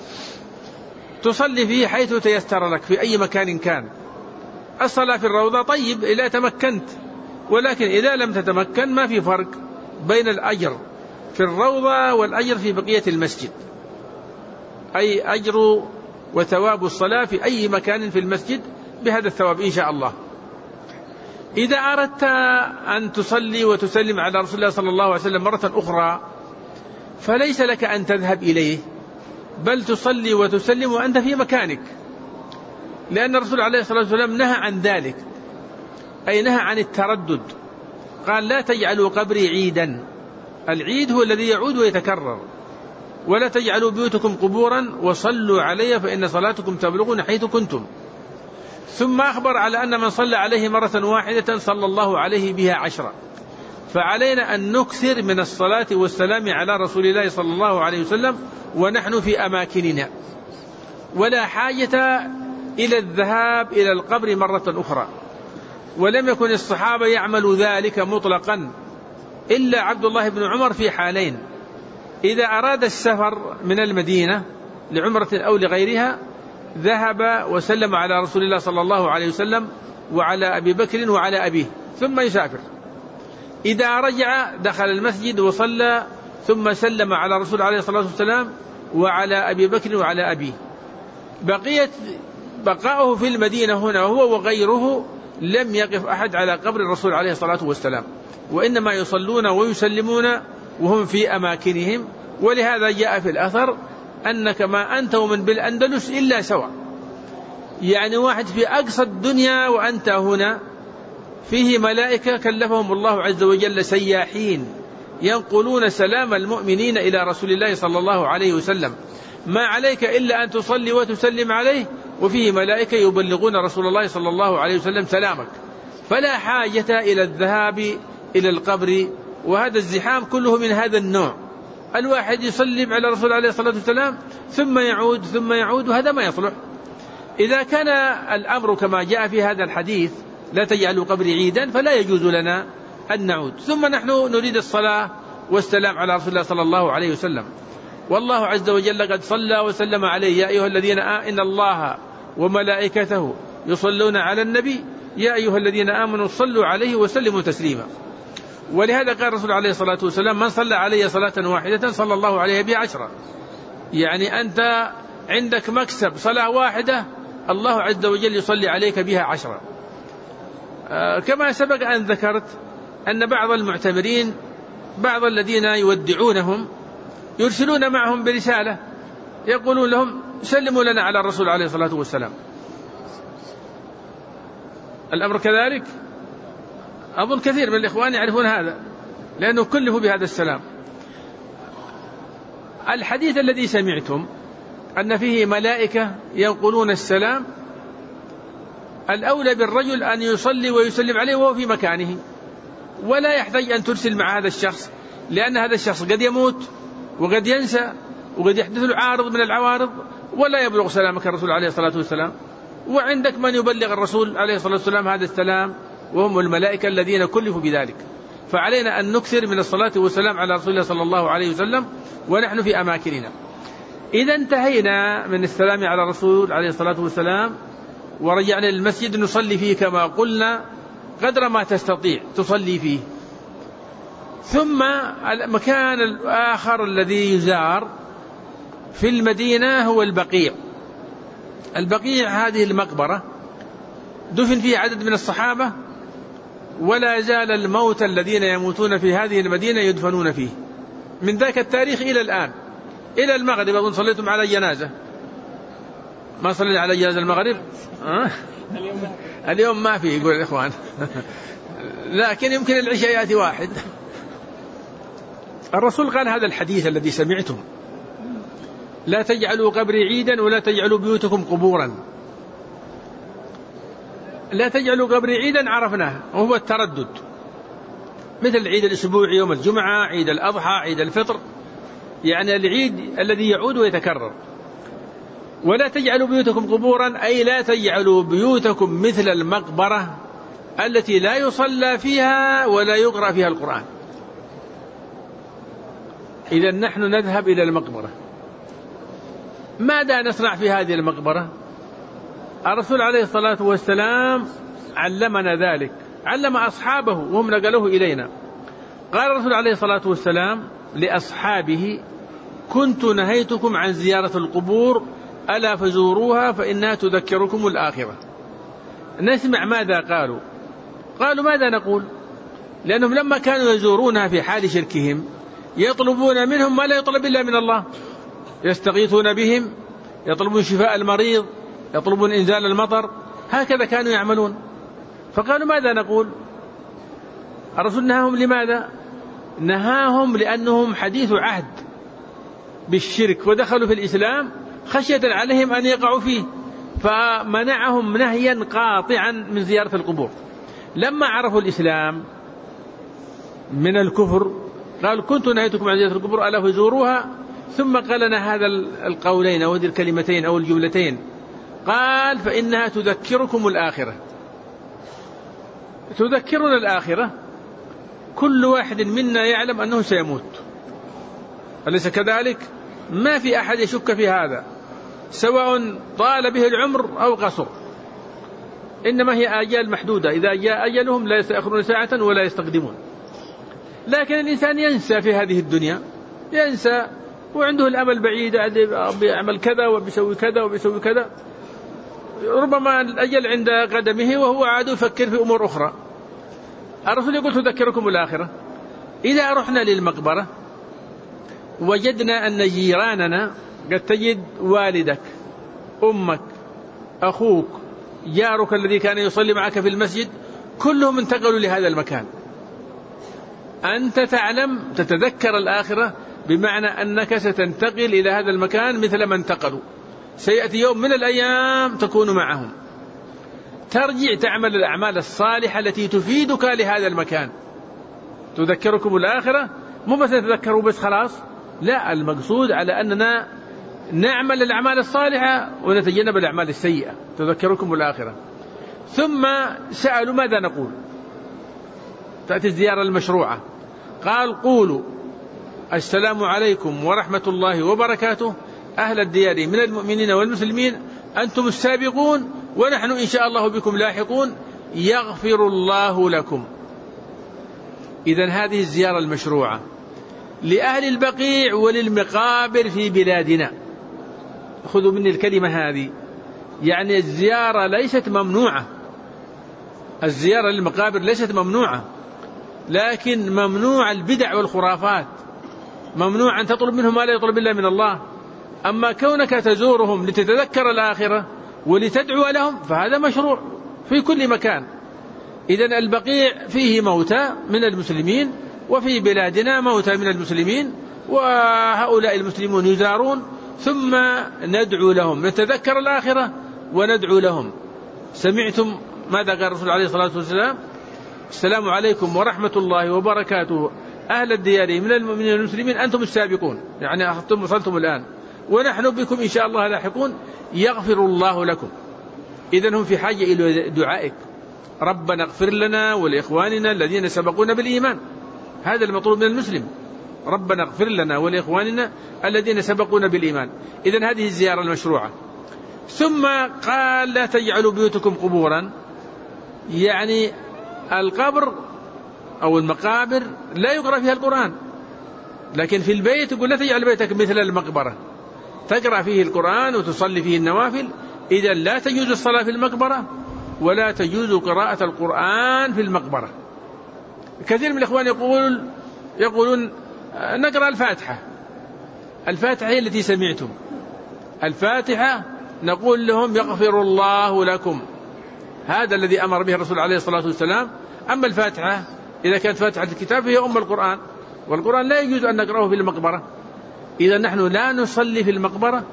تصلي فيه حيث تيسر لك في أي مكان كان. الصلاة في الروضة طيب إذا تمكنت، ولكن إذا لم تتمكن ما في فرق بين الأجر في الروضة والأجر في بقية المسجد، أي أجر وثواب الصلاة في أي مكان في المسجد بهذا الثواب إن شاء الله. إذا أردت أن تصلي وتسلم على رسول الله صلى الله عليه وسلم مرة أخرى فليس لك أن تذهب إليه، بل تصلي وتسلم وأنت في مكانك، لأن الرسول عليه الصلاة والسلام نهى عن ذلك، أي نهى عن التردد. قال لا تجعلوا قبري عيدا، العيد هو الذي يعود ويتكرر، ولا تجعلوا بيوتكم قبورا وصلوا علي فإن صلاتكم تبلغون حيث كنتم. ثم أخبر على أن من صلى عليه مرة واحدة صلى الله عليه بها عشرة. فعلينا أن نكثر من الصلاة والسلام على رسول الله صلى الله عليه وسلم ونحن في أماكننا، ولا حاجة إلى الذهاب إلى القبر مرة أخرى. ولم يكن الصحابة يعملوا ذلك مطلقا إلا عبد الله بن عمر في حالين: إذا أراد السفر من المدينة لعمرة أو لغيرها ذهب وسلم على رسول الله صلى الله عليه وسلم وعلى أبي بكر وعلى أبيه ثم يسافر. إذا رجع دخل المسجد وصلى ثم سلم على الرسول عليه الصلاة والسلام وعلى أبي بكر وعلى أبيه. بقية بقاؤه في المدينة هنا هو وغيره لم يقف أحد على قبر الرسول عليه الصلاة والسلام، وإنما يصلون ويسلمون وهم في أماكنهم. ولهذا جاء في الأثر أنك ما أنت ومن بالأندلس إلا سواء، يعني واحد في أقصى الدنيا وأنت هنا. فيه ملائكة كلفهم الله عز وجل سياحين ينقلون سلام المؤمنين إلى رسول الله صلى الله عليه وسلم، ما عليك إلا أن تصلي وتسلم عليه، وفيه ملائكة يبلغون رسول الله صلى الله عليه وسلم سلامك، فلا حاجة إلى الذهاب إلى القبر. وهذا الزحام كله من هذا النوع، الواحد يسلم على الرسول عليه الصلاة والسلام ثم يعود ثم يعود، وهذا ما يصلح. إذا كان الأمر كما جاء في هذا الحديث لا تجعلوا قبري عيدا، فلا يجوز لنا أن نعود. ثم نحن نريد الصلاة والسلام على رسول الله صلى الله عليه وسلم، والله عز وجل قد صلى وسلم عليه: يا أيها الذين آمنوا إن الله وملائكته يصلون على النبي يا أيها الذين آمنوا صلوا عليه وسلموا تسليما. ولهذا قال الرسول عليه الصلاة والسلام: من صلى علي صلاة واحدة صلى الله عليه بها عشرة. يعني أنت عندك مكسب صلاة واحدة الله عز وجل يصلي عليك بها عشرة. آه كما سبق أن ذكرت أن بعض المعتمرين بعض الذين يودعونهم يرسلون معهم برسالة يقولون لهم: سلموا لنا على الرسول عليه الصلاة والسلام. الأمر كذلك، أظن كثير من الإخوان يعرفون هذا لأنه كلفوا بهذا السلام. الحديث الذي سمعتم أن فيه ملائكة ينقلون السلام، الأولى بالرجل أن يصلي ويسلم عليه وهو في مكانه، ولا يحتاج أن ترسل مع هذا الشخص، لأن هذا الشخص قد يموت وقد ينسى وقد يحدث له عارض من العوارض ولا يبلغ سلامك الرسول عليه الصلاة والسلام. وعندك من يبلغ الرسول عليه الصلاة والسلام هذا السلام وهم الملائكة الذين كلفوا بذلك. فعلينا أن نكثر من الصلاة والسلام على رسول الله صلى الله عليه وسلم ونحن في أماكننا. إذا انتهينا من السلام على الرسول عليه الصلاة والسلام ورجعنا للمسجد نصلي فيه كما قلنا قدر ما تستطيع تصلي فيه. ثم المكان الآخر الذي يزار في المدينة هو البقيع. البقيع هذه المقبرة دفن فيه عدد من الصحابة، ولا زال الموتى الذين يموتون في هذه المدينة يدفنون فيه من ذاك التاريخ إلى الآن، إلى المغرب. أظن صليتم على جنازة، ما صلينا على جنازة المغرب؟ أه؟ اليوم ما فيه يقول الإخوان لكن يمكن العشاء يأتي واحد. الرسول قال هذا الحديث الذي سمعتم: لا تجعلوا قبري عيدا ولا تجعلوا بيوتكم قبورا. لا تجعلوا قبري عيدا عرفناه وهو التردد، مثل العيد الأسبوعي يوم الجمعة، عيد الأضحى، عيد الفطر، يعني العيد الذي يعود ويتكرر. ولا تجعلوا بيوتكم قبورا أي لا تجعلوا بيوتكم مثل المقبرة التي لا يصلى فيها ولا يقرأ فيها القرآن. إذا نحن نذهب إلى المقبرة، ماذا نصنع في هذه المقبرة؟ الرسول عليه الصلاة والسلام علمنا ذلك، علم أصحابه وهم نقلوه إلينا. قال الرسول عليه الصلاة والسلام لأصحابه: كنت نهيتكم عن زيارة القبور ألا فزوروها فإنها تذكركم الآخرة. نسمع ماذا قالوا. قالوا: ماذا نقول؟ لأنهم لما كانوا يزورونها في حال شركهم يطلبون منهم ما لا يطلب إلا من الله، يستغيثون بهم، يطلبون شفاء المريض، يطلبون إنزال المطر، هكذا كانوا يعملون. فقالوا: ماذا نقول؟ الرسول نهاهم لماذا؟ نهاهم لأنهم حديث عهد بالشرك ودخلوا في الإسلام خشية عليهم أن يقعوا فيه، فمنعهم نهيا قاطعا من زيارة القبور. لما عرفوا الإسلام من الكفر قال: كنت نهيتكم عن زيارة القبور ألا فزوروها. ثم قال لنا هذا القولين أو هذه الكلمتين أو الجملتين، قال: فإنها تذكركم الآخرة. تذكرنا الآخرة، كل واحد منا يعلم أنه سيموت، أليس كذلك؟ ما في أحد يشك في هذا، سواء طال به العمر أو قصر. إنما هي آجال محدودة، إذا جاء أجلهم لا يستأخرون ساعة ولا يستقدمون. لكن الإنسان ينسى في هذه الدنيا، ينسى وعنده الأمل بعيد، بيعمل كذا وبيسوي كذا وبيسوي كذا، ربما الأجل عند قدمه وهو عاد يفكر في أمور أخرى. الرسول يقول تذكركم الآخرة. إذا رحنا للمقبرة وجدنا أن جيراننا، قد تجد والدك، أمك، أخوك، جارك الذي كان يصلي معك في المسجد كلهم انتقلوا لهذا المكان، أنت تعلم تتذكر الآخرة، بمعنى أنك ستنتقل إلى هذا المكان مثل ما انتقلوا. سيأتي يوم من الأيام تكون معهم، ترجع تعمل الأعمال الصالحة التي تفيدك لهذا المكان. تذكركم الآخرة، مو بس تذكروا بس خلاص، لا، المقصود على أننا نعمل الأعمال الصالحة ونتجنب الأعمال السيئة. تذكركم الآخرة. ثم سألوا ماذا نقول؟ تأتي الزيارة المشروعة، قال قولوا السلام عليكم ورحمة الله وبركاته أهل الديار من المؤمنين والمسلمين، أنتم السابقون ونحن إن شاء الله بكم لاحقون، يغفر الله لكم. إذن هذه الزيارة المشروعة لأهل البقيع وللمقابر في بلادنا. خذوا مني الكلمة هذه، يعني الزيارة ليست ممنوعة، الزيارة للمقابر ليست ممنوعة، لكن ممنوع البدع والخرافات، ممنوع أن تطلب منهم ما لا يطلب إلا من الله. أما كونك تزورهم لتتذكر الآخرة ولتدعو لهم فهذا مشروع في كل مكان. إذن البقيع فيه موتى من المسلمين، وفي بلادنا موتى من المسلمين، وهؤلاء المسلمون يزارون، ثم ندعو لهم، نتذكر الآخرة وندعو لهم. سمعتم ماذا قال الرسول عليه الصلاة والسلام؟ السلام عليكم ورحمة الله وبركاته أهل الديار من المؤمنين والمسلمين، أنتم السابقون، يعني أخذتم وصلتم الآن، ونحن بكم إن شاء الله لاحقون، يغفر الله لكم. إذن هم في حاجة إلى دعائك، ربنا اغفر لنا ولإخواننا الذين سبقونا بالإيمان. هذا المطلوب من المسلم، ربنا اغفر لنا ولإخواننا الذين سبقونا بالإيمان. إذن هذه الزيارة المشروعة. ثم قال لا تجعلوا بيوتكم قبورا، يعني القبر أو المقابر لا يقرأ فيها القرآن، لكن في البيت يقول لا تجعل بيتك مثل المقبرة، تقرأ فيه القرآن وتصلي فيه النوافل. إذا لا تجوز الصلاة في المقبرة ولا تجوز قراءة القرآن في المقبرة. كثير من الإخوان يقول يقولون نقرأ الفاتحة. الفاتحة هي التي سمعتم، الفاتحة نقول لهم يغفر الله لكم، هذا الذي أمر به الرسول عليه الصلاة والسلام. أما الفاتحة إذا كانت فاتحة الكتاب هي أم القرآن، والقرآن لا يجوز أن نقرأه في المقبرة. إذا نحن لا نصلي في المقبرة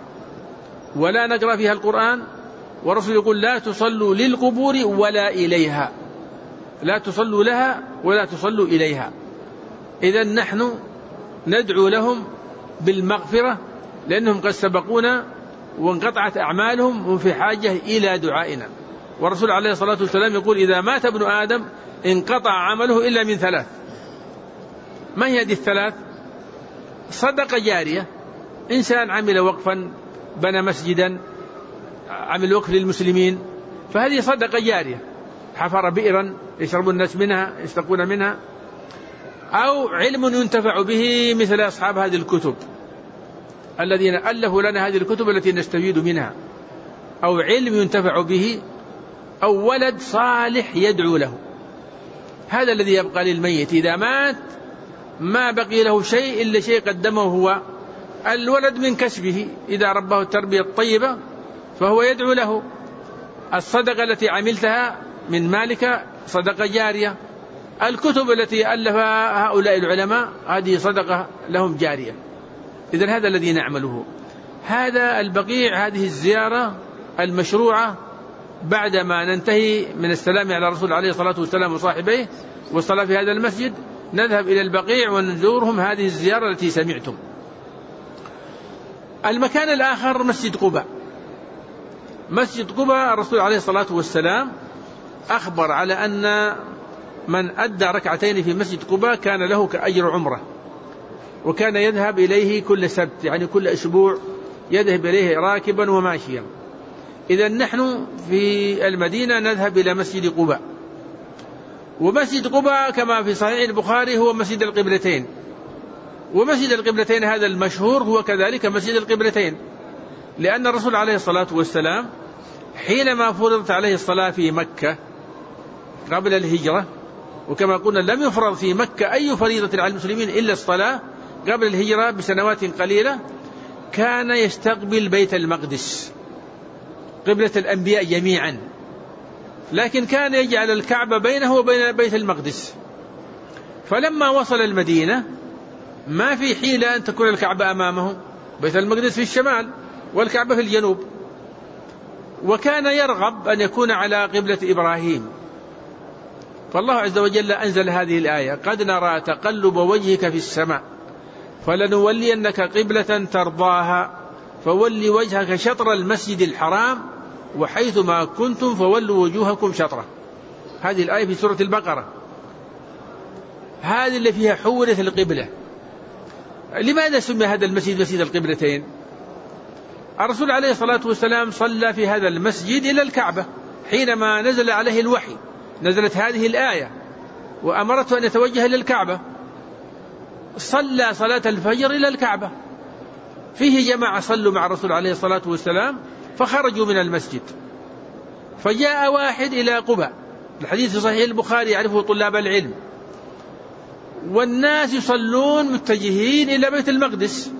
ولا نقرأ فيها القرآن، والرسول يقول لا تصلوا للقبور ولا إليها، لا تصلوا لها ولا تصلوا إليها. إذا نحن ندعو لهم بالمغفرة لأنهم قد سبقونا وانقطعت أعمالهم وهم في حاجة إلى دعائنا. والرسول عليه الصلاة والسلام يقول إذا مات ابن آدم انقطع عمله إلا من ثلاث. ما هي هذه الثلاث؟ صدقة جارية، إنسان عمل وقفا، بنى مسجدا، عمل وقف للمسلمين، فهذه صدقة جارية، حفر بئرا يشرب الناس منها يستقون منها، أو علم ينتفع به مثل أصحاب هذه الكتب الذين ألفوا لنا هذه الكتب التي نستفيد منها، أو علم ينتفع به، أو ولد صالح يدعو له. هذا الذي يبقى للميت إذا مات، ما بقي له شيء إلا شيء قدمه هو. الولد من كسبه إذا ربه التربية الطيبة فهو يدعو له. الصدقة التي عملتها من مالك صدقة جارية. الكتب التي ألفها هؤلاء العلماء هذه صدقة لهم جارية. إذن هذا الذي نعمله. هذا البقيع، هذه الزيارة المشروعة بعدما ننتهي من السلام على الرسول عليه الصلاة والسلام وصاحبيه والصلاة في هذا المسجد، نذهب إلى البقيع ونزورهم، هذه الزيارة التي سمعتم. المكان الآخر مسجد قباء. مسجد قباء الرسول عليه الصلاة والسلام أخبر على أن من أدى ركعتين في مسجد قباء كان له كأجر عمره، وكان يذهب إليه كل سبت، يعني كل أسبوع يذهب إليه راكبا وماشيا. إذا نحن في المدينة نذهب إلى مسجد قباء، ومسجد قباء كما في صحيح البخاري هو مسجد القبلتين، ومسجد القبلتين هذا المشهور هو كذلك مسجد القبلتين، لأن الرسول عليه الصلاة والسلام حينما فرضت عليه الصلاة في مكة قبل الهجرة، وكما قلنا لم يفرض في مكة أي فريضة على المسلمين إلا الصلاة قبل الهجرة بسنوات قليلة، كان يستقبل بيت المقدس قبلة الأنبياء جميعا، لكن كان يجعل الكعبة بينه وبين بيت المقدس. فلما وصل المدينة ما في حيلة أن تكون الكعبة أمامه، بيت المقدس في الشمال والكعبة في الجنوب، وكان يرغب أن يكون على قبلة إبراهيم. فالله عز وجل أنزل هذه الآية: قد نرى تقلب وجهك في السماء فلنولينك قبلة ترضاها فولي وجهك شطر المسجد الحرام وحيث ما كنتم فولوا وجوهكم شطره. هذه الآية في سورة البقرة، هذه اللي فيها حولة القبلة. لماذا سمي هذا المسجد مسجد القبلتين؟ الرسول عليه الصلاة والسلام صلى في هذا المسجد إلى الكعبة حينما نزل عليه الوحي، نزلت هذه الآية وأمرته أن يتوجه إلى الكعبة، صلى صلاة الفجر إلى الكعبة. فيه جماعة صلوا مع الرسول عليه الصلاة والسلام فخرجوا من المسجد، فجاء واحد إلى قباء، الحديث في صحيح البخاري يعرفه طلاب العلم، والناس يصلون متجهين إلى بيت المقدس،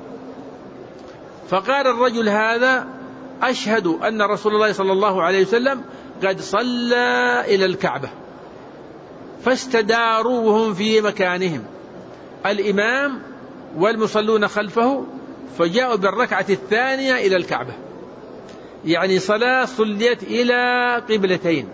فقال الرجل هذا: أشهد أن رسول الله صلى الله عليه وسلم قد صلى إلى الكعبة. فاستداروا وهم في مكانهم الإمام والمصلون خلفه، فجاءوا بالركعة الثانية إلى الكعبة، يعني صلاة صليت إلى قبلتين،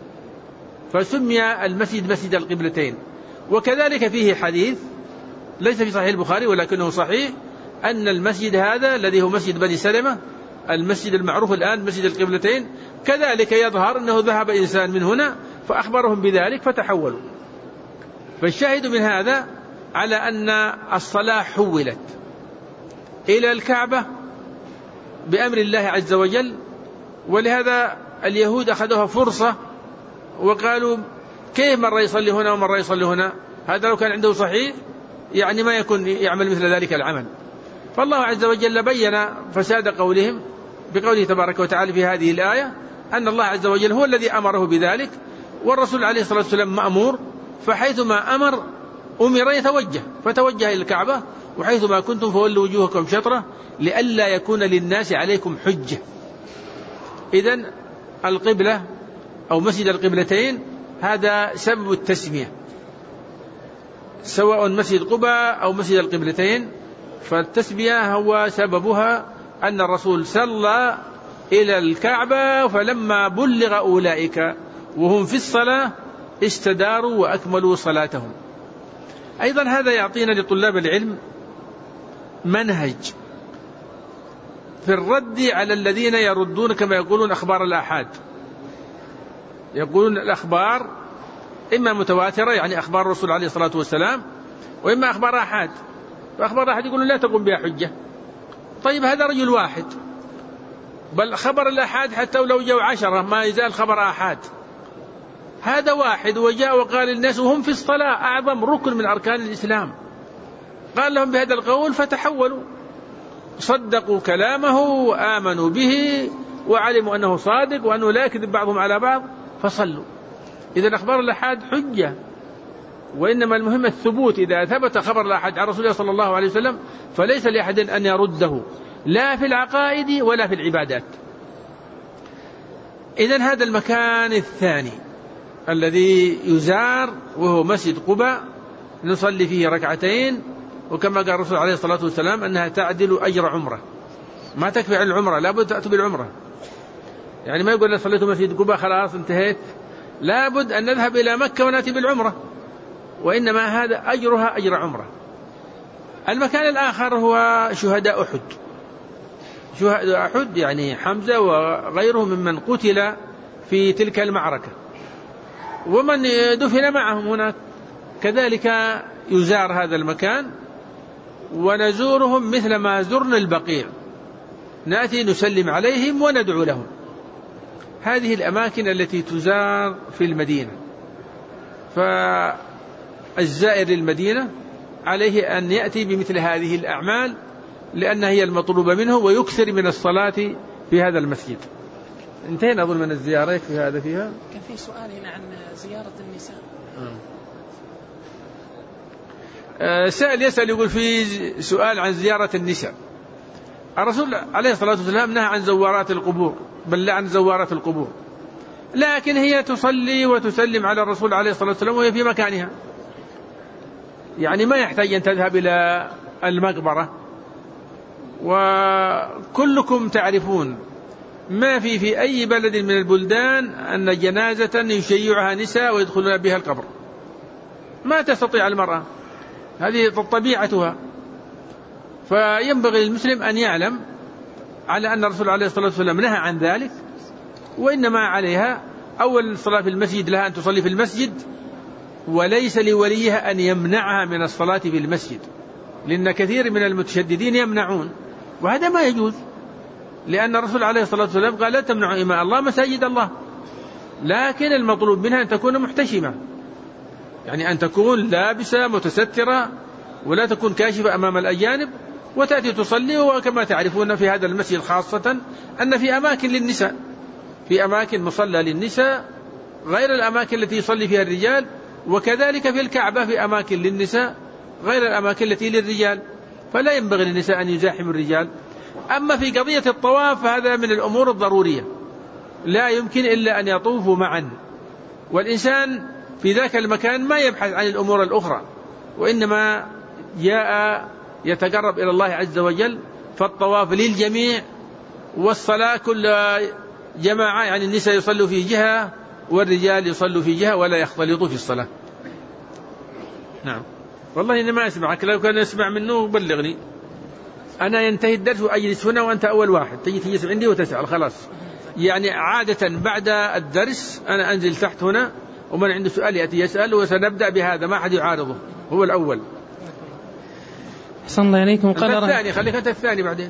فسمي المسجد مسجد القبلتين. وكذلك فيه حديث ليس في صحيح البخاري ولكنه صحيح، أن المسجد هذا الذي هو مسجد بني سلمة، المسجد المعروف الآن مسجد القبلتين، كذلك يظهر أنه ذهب إنسان من هنا فأخبرهم بذلك فتحولوا. فالشاهد من هذا على أن الصلاة حولت إلى الكعبة بأمر الله عز وجل، ولهذا اليهود أخذوها فرصة وقالوا: كيف مرة يصلي هنا ومرة يصلي هنا؟ هذا لو كان عنده صحيح يعني ما يكون يعمل مثل ذلك العمل. فالله عز وجل بين فساد قولهم بقوله تبارك وتعالى في هذه الآية أن الله عز وجل هو الذي أمره بذلك، والرسول عليه الصلاة والسلام مأمور، فحيثما أمر أمر يتوجه، فتوجه إلى الكعبة: وحيثما كنتم فولوا وجوهكم شطرة لئلا يكون للناس عليكم حجة. إذن القبلة أو مسجد القبلتين هذا سبب التسمية، سواء مسجد قباء أو مسجد القبلتين، فالتسمية هو سببها أن الرسول صلى إلى الكعبة، فلما بلغ أولئك وهم في الصلاة استداروا وأكملوا صلاتهم. أيضا هذا يعطينا لطلاب العلم منهج في الرد على الذين يردون كما يقولون أخبار الآحاد. يقولون الأخبار إما متواترة يعني أخبار الرسول عليه الصلاة والسلام، وإما أخبار آحاد. فأخبار آحاد يقولون لا تقوم بها حجة. طيب هذا رجل واحد، بل خبر الآحاد حتى لو جاءوا عشرة ما يزال خبر آحاد. هذا واحد وجاء وقال الناس وهم في الصلاة أعظم ركن من أركان الإسلام، قال لهم بهذا القول فتحولوا، صدقوا كلامه وآمنوا به وعلموا أنه صادق وأنه لا يكذب بعضهم على بعض فصلوا. إذن أخبار الآحاد حجة، وإنما المهم الثبوت. إذا ثبت خبر الآحاد عن رسول الله صلى الله عليه وسلم فليس لأحد أن يرده لا في العقائد ولا في العبادات. إذن هذا المكان الثاني الذي يزار وهو مسجد قباء، نصلي فيه ركعتين، وكما قال الرسول عليه الصلاة والسلام أنها تعدل أجر عمرة. ما تكفي عن العمرة، لابد تأتوا بالعمرة. يعني ما يقول لك صليت مسجد قباء خلاص انتهيت، لابد أن نذهب إلى مكة ونأتي بالعمرة، وإنما هذا أجرها أجر عمرة. المكان الآخر هو شهداء أحد. شهداء أحد يعني حمزة وغيره ممن قتل في تلك المعركة، ومن دفن معهم هناك. كذلك يزار هذا المكان ونزورهم مثل ما زرنا البقيع، نأتي نسلم عليهم وندعو لهم. هذه الأماكن التي تزار في المدينة. فالزائر للمدينة عليه أن يأتي بمثل هذه الأعمال لأنها هي المطلوبة منه، ويكثر من الصلاة في هذا المسجد. انتهينا أظن من الزيارة في هذا فيها. كان في سؤال هنا عن زيارة النساء. آه. سائل يسأل يقول في سؤال عن زيارة النساء. الرسول عليه الصلاة والسلام نهى عن زوارات القبور، بل عن زوارات القبور، لكن هي تصلي وتسلم على الرسول عليه الصلاة والسلام وهي في مكانها، يعني ما يحتاج أن تذهب إلى المقبرة. وكلكم تعرفون ما في في أي بلد من البلدان أن جنازة يشيعها نساء ويدخلون بها القبر، ما تستطيع المرأة، هذه طبيعتها. فينبغي للمسلم أن يعلم على أن الرسول عليه الصلاة والسلام نهى عن ذلك، وإنما عليها أول الصلاة في المسجد، لها أن تصلي في المسجد، وليس لوليها أن يمنعها من الصلاة في المسجد، لأن كثير من المتشددين يمنعون، وهذا ما يجوز، لأن الرسول عليه الصلاة والسلام قال لا تمنعوا إماء الله مساجد الله. لكن المطلوب منها أن تكون محتشمة، يعني أن تكون لابسة متسترة ولا تكون كاشفة أمام الأجانب، وتأتي تصلي. وكما تعرفون في هذا المسجد خاصة أن في أماكن للنساء، في أماكن مصلى للنساء غير الأماكن التي يصلي فيها الرجال، وكذلك في الكعبة في أماكن للنساء غير الأماكن التي للرجال، فلا ينبغي للنساء أن يزاحموا الرجال. أما في قضية الطواف فهذا من الأمور الضرورية، لا يمكن إلا أن يطوفوا معا، والإنسان في ذاك المكان ما يبحث عن الأمور الأخرى، وإنما جاء يتقرب إلى الله عز وجل، فالطواف للجميع، والصلاة كل جماعة، يعني النساء يصلوا في جهة والرجال يصلوا في جهة ولا يختلطوا في الصلاة. نعم. والله إني ما أسمعك، لو كان أسمع منه بلغني، أنا ينتهي الدرس وأجلس هنا وأنت أول واحد تجي تجلس عندي وتسأل خلاص. يعني عادة بعد الدرس أنا أنزل تحت هنا، ومن عنده سؤال يأتي يسأل، وسنبدأ بهذا ما أحد يعارضه، هو الأول. أحسن الله إليكم. قال الثاني خليك أنت الثاني بعدين.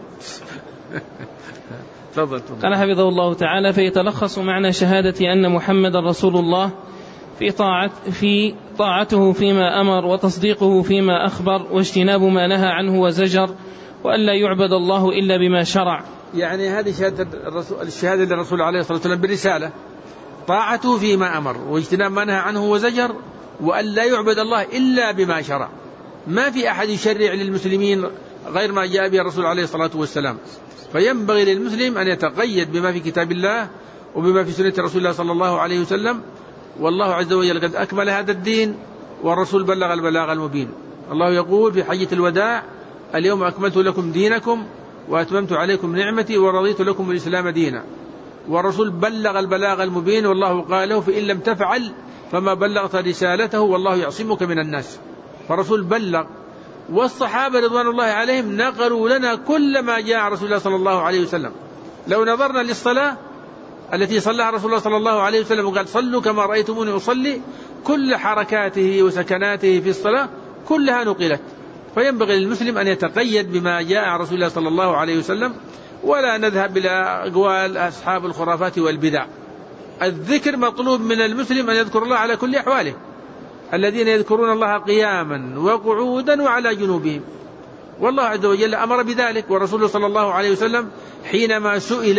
تفضل. قال حفظه الله تعالى: فيتلخص معنى شهادة أن محمد رسول الله في طاعة في طاعته فيما أمر، وتصديقه فيما أخبر، واجتناب ما نهى عنه وزجر، وأن لا يعبد الله إلا بما شرع. يعني هذه شهادة الرسول، الشهادة للرسول عليه الصلاة والسلام بالرسالة، طاعته فيما أمر، واجتناب ما نهى عنه وزجر، وأن لا يعبد الله إلا بما شرع. ما في أحد يشرع للمسلمين غير ما جاء به الرسول عليه الصلاة والسلام، فينبغي للمسلم أن يتقيد بما في كتاب الله وبما في سنة رسول الله صلى الله عليه وسلم. والله عز وجل قد أكمل هذا الدين، والرسول بلغ البلاغ المبين. الله يقول في حجة الوداع: اليوم أكملت لكم دينكم وأتممت عليكم نعمتي ورضيت لكم الإسلام دينا. والرسول بلغ البلاغ المبين، والله قال له: فإن لم تفعل فما بلغت رسالته والله يعصمك من الناس. فالرسول بلغ، والصحابة رضوان الله عليهم نقلوا لنا كل ما جاء رسول الله صلى الله عليه وسلم. لو نظرنا للصلاة التي صلىها رسول الله صلى الله عليه وسلم وقال: صلوا كما رأيتموني أصلي، كل حركاته وسكناته في الصلاة كلها نقلت. فينبغي للمسلم أن يتقيد بما جاء رسول الله صلى الله عليه وسلم، ولا نذهب إلى أقوال أصحاب الخرافات والبدع. الذكر مطلوب من المسلم أن يذكر الله على كل أحواله، الذين يذكرون الله قياما وقعودا وعلى جنوبهم، والله عز وجل أمر بذلك. ورسوله صلى الله عليه وسلم حينما سئل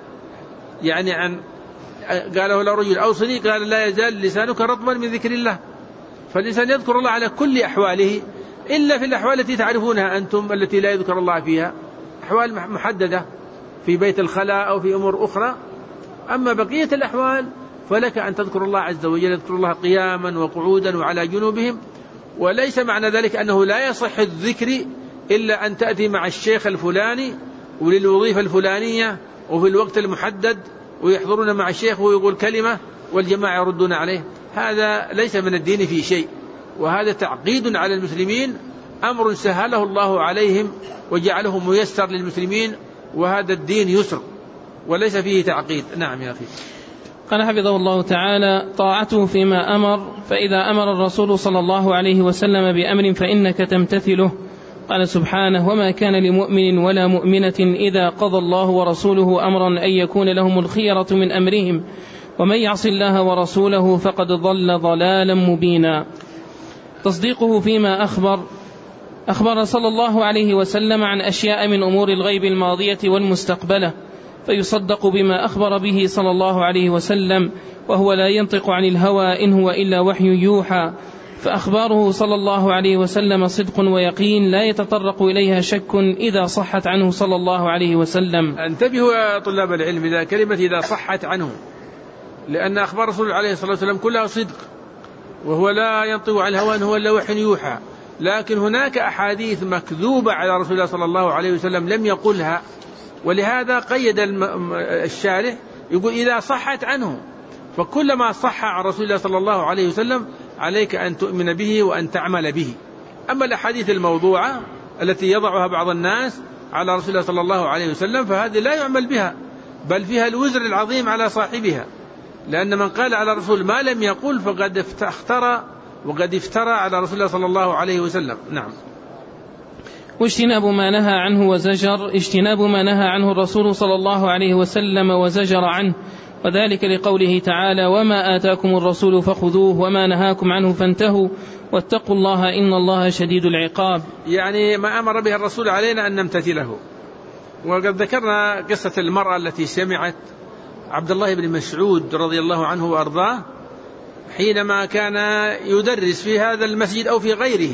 يعني عن قاله له رجل: أوصني، قال: لا يزال لسانك رطبا من ذكر الله. فالإنسان يذكر الله على كل أحواله، إلا في الأحوال التي تعرفونها أنتم التي لا يذكر الله فيها، أحوال محددة في بيت الخلاء أو في أمور أخرى. أما بقية الأحوال فلك أن تذكر الله عز وجل، يذكر الله قياما وقعودا وعلى جنوبهم. وليس معنى ذلك أنه لا يصح الذكر إلا أن تأتي مع الشيخ الفلاني وللوظيفة الفلانية وفي الوقت المحدد، ويحضرون مع الشيخ ويقول كلمة والجماعة يردون عليه. هذا ليس من الدين في شيء، وهذا تعقيد على المسلمين، أمر سهله الله عليهم وجعله ميسر للمسلمين، وهذا الدين يسر وليس فيه تعقيد. نعم يا أخي. قال حفظه الله تعالى: طاعته فيما أمر، فإذا أمر الرسول صلى الله عليه وسلم بأمر فإنك تمتثله، قال سبحانه: وما كان لمؤمن ولا مؤمنة إذا قضى الله ورسوله أمرا أن يكون لهم الخيرة من أمرهم ومن يعص الله ورسوله فقد ضل ضلالا مبينا. تصديقه فيما أخبر أخبر صلى الله عليه وسلم عن أشياء من أمور الغيب الماضية والمستقبلة، فيصدق بما أخبر به صلى الله عليه وسلم، وهو لا ينطق عن الهوى إن هو إلا وحي يوحى، فأخباره صلى الله عليه وسلم صدق ويقين لا يتطرق إليها شك إذا صحت عنه صلى الله عليه وسلم. انتبهوا يا طلاب العلم إذا كلمة إذا صحت عنه، لأن أخبار رسول عليه الصلاة والسلام كلها صدق، وهو لا ينطق عن الهوى إن هو إلا وحي يوحى. لكن هناك أحاديث مكذوبة على رسول الله صلى الله عليه وسلم لم يقلها، ولهذا قيد الشارح يقول إذا صحت عنه، فكلما صح عن رسول الله صلى الله عليه وسلم عليك أن تؤمن به وأن تعمل به. أما الأحاديث الموضوعة التي يضعها بعض الناس على رسول الله صلى الله عليه وسلم فهذه لا يعمل بها، بل فيها الوزر العظيم على صاحبها، لأن من قال على الرسول ما لم يقل فقد افترى وقد افترى على رسول الله صلى الله عليه وسلم. نعم. واجتناب ما نهى عنه وزجر اجتناب ما نهى عنه الرسول صلى الله عليه وسلم وزجر عنه، وذلك لقوله تعالى: وما آتاكم الرسول فخذوه وما نهاكم عنه فانتهوا واتقوا الله إن الله شديد العقاب. يعني ما أمر به الرسول علينا أن نمتثله. وقد ذكرنا قصة المرأة التي سمعت عبد الله بن مسعود رضي الله عنه وأرضاه حينما كان يدرس في هذا المسجد أو في غيره،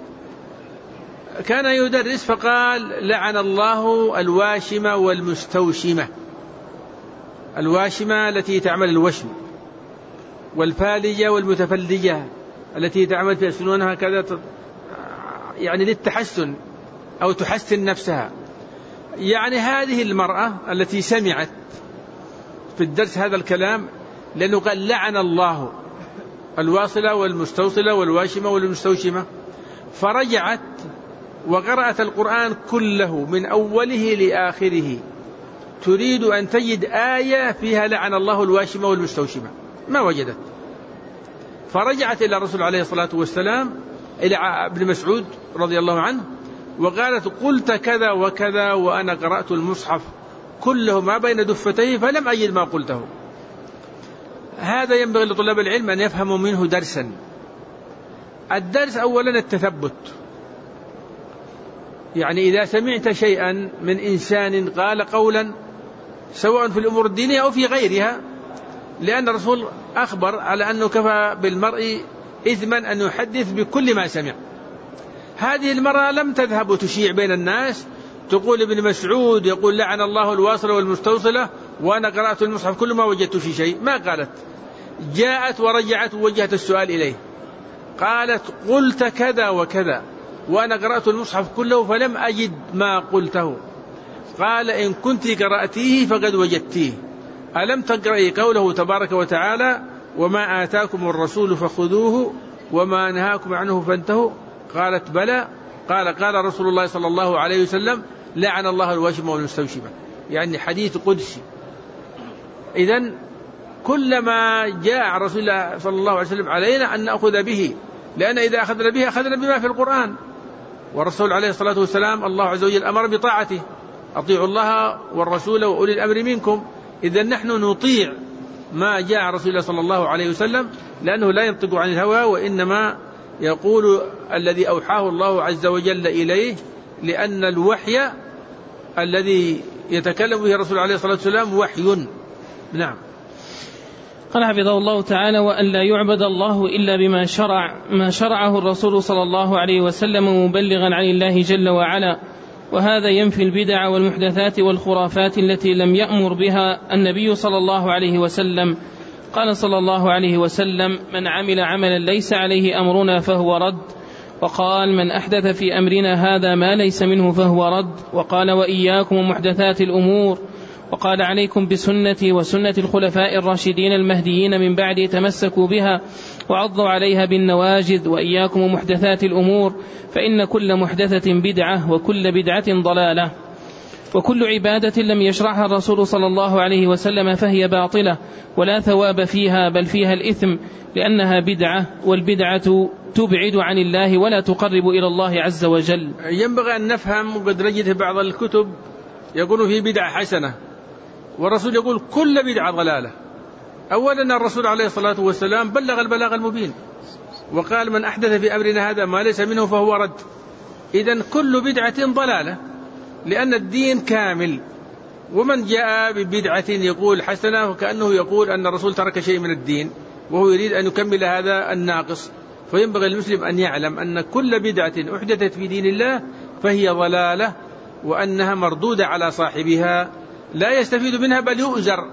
كان يدرس فقال: لعن الله الواشمة والمستوشمة. الواشمة التي تعمل الوشم، والفالجة والمتفلجة التي تعمل في سنونها كذا يعني للتحسن أو تحسن نفسها. يعني هذه المرأة التي سمعت في الدرس هذا الكلام، لأنه قال: لعن الله الواصلة والمستوصلة والواشمة والمستوشمة، فرجعت وقرأت القرآن كله من أوله لآخره تريد أن تجد آية فيها لعن الله الواشمة والمستوشمة، ما وجدت، فرجعت إلى الرسول عليه الصلاة والسلام إلى ابن مسعود رضي الله عنه وقالت: قلت كذا وكذا وأنا قرأت المصحف كله ما بين دفتيه فلم أجد ما قلته. هذا ينبغي لطلاب العلم أن يفهموا منه درسا. الدرس أولا التثبت، يعني إذا سمعت شيئا من إنسان قال قولا سواء في الأمور الدينية أو في غيرها، لأن الرسول أخبر على أنه كفى بالمرء إثما أن يحدث بكل ما سمع. هذه المرأة لم تذهب وتشيع بين الناس تقول ابن مسعود يقول لعن الله الواصلة والمستوصلة وأنا قرأت المصحف كل ما وجدت في شيء، ما قالت. جاءت ورجعت ووجهت السؤال إليه، قالت: قلت كذا وكذا وأنا قرأت المصحف كله فلم أجد ما قلته. قال: إن كنت قرأتيه فقد وجدتيه، ألم تقرأي قوله تبارك وتعالى: وما آتاكم الرسول فخذوه وما نهاكم عنه فانتهوا؟ قالت: بلى. قال: قال رسول الله صلى الله عليه وسلم: لعن الله الواشمة والمستوشمة، يعني حديث قدسي. إذن كلما جاء رسول الله صلى الله عليه وسلم علينا أن نأخذ به، لأن إذا أخذنا به أخذنا بما في القرآن، والرسول عليه الصلاة والسلام الله عز وجل أمر بطاعته: أطيعوا الله والرسول وأولي الأمر منكم. إذن نحن نطيع ما جاء رسول الله صلى الله عليه وسلم، لأنه لا ينطق عن الهوى وإنما يقول الذي أوحاه الله عز وجل إليه، لأن الوحي الذي يتكلم به الرسول عليه الصلاة والسلام وحي. نعم. قال حفظه الله تعالى: وأن لا يعبد الله إلا بما شرع ما شرعه الرسول صلى الله عليه وسلم مبلغا عن الله جل وعلا، وهذا ينفي البدع والمحدثات والخرافات التي لم يأمر بها النبي صلى الله عليه وسلم. قال صلى الله عليه وسلم: من عمل عملا ليس عليه أمرنا فهو رد. وقال: من أحدث في أمرنا هذا ما ليس منه فهو رد. وقال: وإياكم ومحدثات الأمور. وقال: عليكم بسنتي وسنة الخلفاء الراشدين المهديين من بعدي تمسكوا بها وعضوا عليها بالنواجذ، وإياكم ومحدثات الأمور، فإن كل محدثة بدعة وكل بدعة ضلالة. وكل عبادة لم يشرعها الرسول صلى الله عليه وسلم فهي باطلة ولا ثواب فيها، بل فيها الإثم، لأنها بدعة، والبدعة تبعد عن الله ولا تقرب إلى الله عز وجل. ينبغي أن نفهم، وقد نجد بعض الكتب يقول في بدعة حسنة، والرسول يقول كل بدعة ضلالة. أولا الرسول عليه الصلاة والسلام بلغ البلاغ المبين وقال من أحدث في أمرنا هذا ما ليس منه فهو رد. إذن كل بدعة ضلالة، لأن الدين كامل. ومن جاء ببدعة يقول حسنة وكأنه يقول أن الرسول ترك شيء من الدين وهو يريد أن يكمل هذا الناقص. فينبغي المسلم أن يعلم أن كل بدعة أحدثت في دين الله فهي ضلالة، وأنها مردودة على صاحبها، لا يستفيد منها بل يؤزر،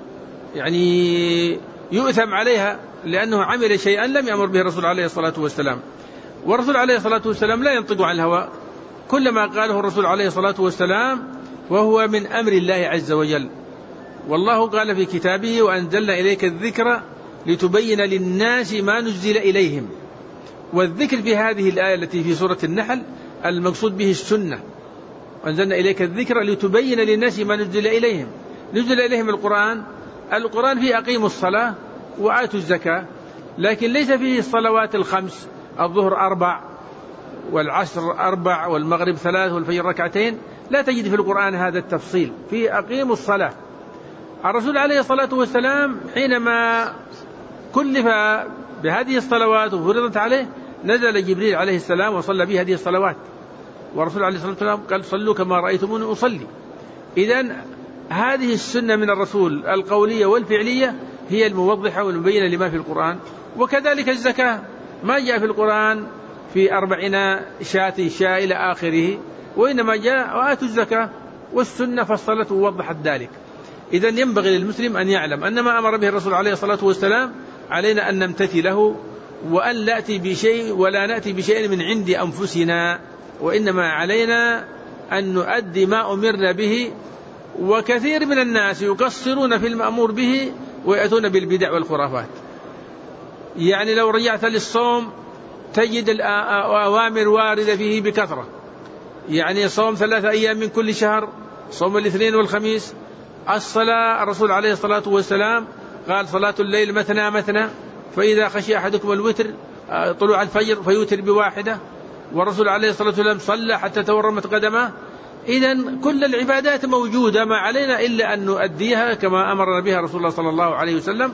يعني يؤثم عليها لأنه عمل شيئا لم يأمر به الرسول عليه الصلاة والسلام. والرسول عليه الصلاة والسلام لا ينطق عن الهوى، كل ما قاله الرسول عليه الصلاة والسلام وهو من أمر الله عز وجل. والله قال في كتابه وأنزلنا إليك الذكر لتبين للناس ما نزل إليهم. والذكر في هذه الآية التي في سورة النحل المقصود به السنة. وأنزلنا إليك الذكر لتبين للناس ما نزل إليهم. نزل إليهم القرآن. القرآن فيه أقيموا الصلاة وآتوا الزكاة، لكن ليس فيه الصلوات الخمس، الظهر أربع والعصر أربع والمغرب ثلاث والفجر ركعتين. لا تجد في القرآن هذا التفصيل، فيه أقيموا الصلاة. الرسول عليه الصلاة والسلام حينما كلف بهذه الصلوات وفرضت عليه نزل جبريل عليه السلام وصلى به هذه الصلوات، والرسول عليه الصلاة والسلام قال صلوا كما رأيتموني أصلي. إذن هذه السنة من الرسول القولية والفعلية هي الموضحة والمبينة لما في القرآن. وكذلك الزكاة ما جاء في القرآن في أربعين شاة شاة إلى آخره، وإنما جاء وآتوا الزكاة، والسنة فصلت ووضحت ذلك. إذن ينبغي للمسلم أن يعلم أن ما أمر به الرسول عليه الصلاة والسلام علينا أن نمتثله، وأن لا نأتي بشيء ولا نأتي بشيء من عند أنفسنا، وإنما علينا أن نؤدي ما أمرنا به. وكثير من الناس يقصرون في المأمور به ويأتون بالبدع والخرافات. يعني لو رجعت للصوم تجد الأوامر واردة فيه بكثرة، يعني صوم ثلاثة أيام من كل شهر، صوم الاثنين والخميس. الصلاة الرسول عليه الصلاة والسلام قال صلاة الليل مثنى مثنى، فإذا خشي أحدكم الوتر طلوع الفجر فيوتر بواحدة. والرسول عليه الصلاة والسلام صلى حتى تورمت قدمه. إذن كل العبادات موجودة، ما علينا إلا أن نؤديها كما أمرنا بها رسول الله صلى الله عليه وسلم.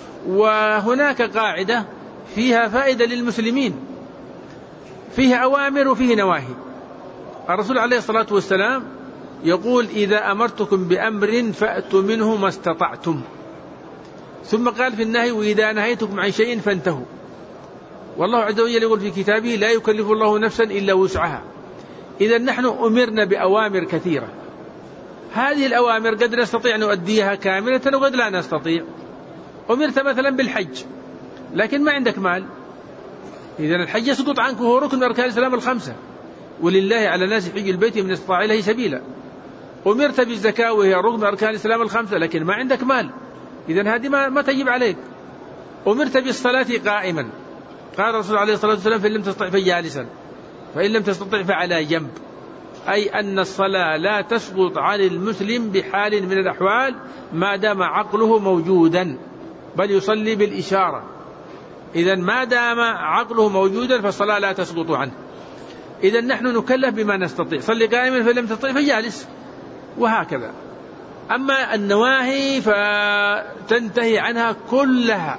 وهناك قاعدة فيها فائدة للمسلمين، فيها أوامر وفيه نواهي. الرسول عليه الصلاة والسلام يقول إذا أمرتكم بأمر فأتوا منه ما استطعتم، ثم قال في النهي وإذا نهيتكم عن شيء فانتهوا. والله عز وجل يقول في كتابه لا يكلف الله نفسا إلا وسعها. إذا نحن أمرنا بأوامر كثيرة، هذه الأوامر قد نستطيع أن نؤديها كاملة وقد لا نستطيع. أمرت مثلا بالحج لكن ما عندك مال، إذا الحج يسقط عنك وهو ركن من أركان الإسلام الخمسة، ولله على الناس حج البيت من استطاع إليه سبيلا. أمرت بالزكاة وهي ركن من أركان الإسلام الخمسة لكن ما عندك مال، إذا هذه ما, ما تجب عليك. أمرت بالصلاة قائما، قال الرسول عليه الصلاة والسلام فإن لم تستطع فجالسا، فإن لم تستطع فعلى جنب، أي أن الصلاة لا تسقط عن المسلم بحال من الأحوال ما دام عقله موجودا، بل يصلي بالإشارة. إذا ما دام عقله موجودا فالصلاة لا تسقط عنه. إذا نحن نكلف بما نستطيع، صلي قائما فإن لم تستطع فجالس، وهكذا. أما النواهي فتنتهي عنها كلها.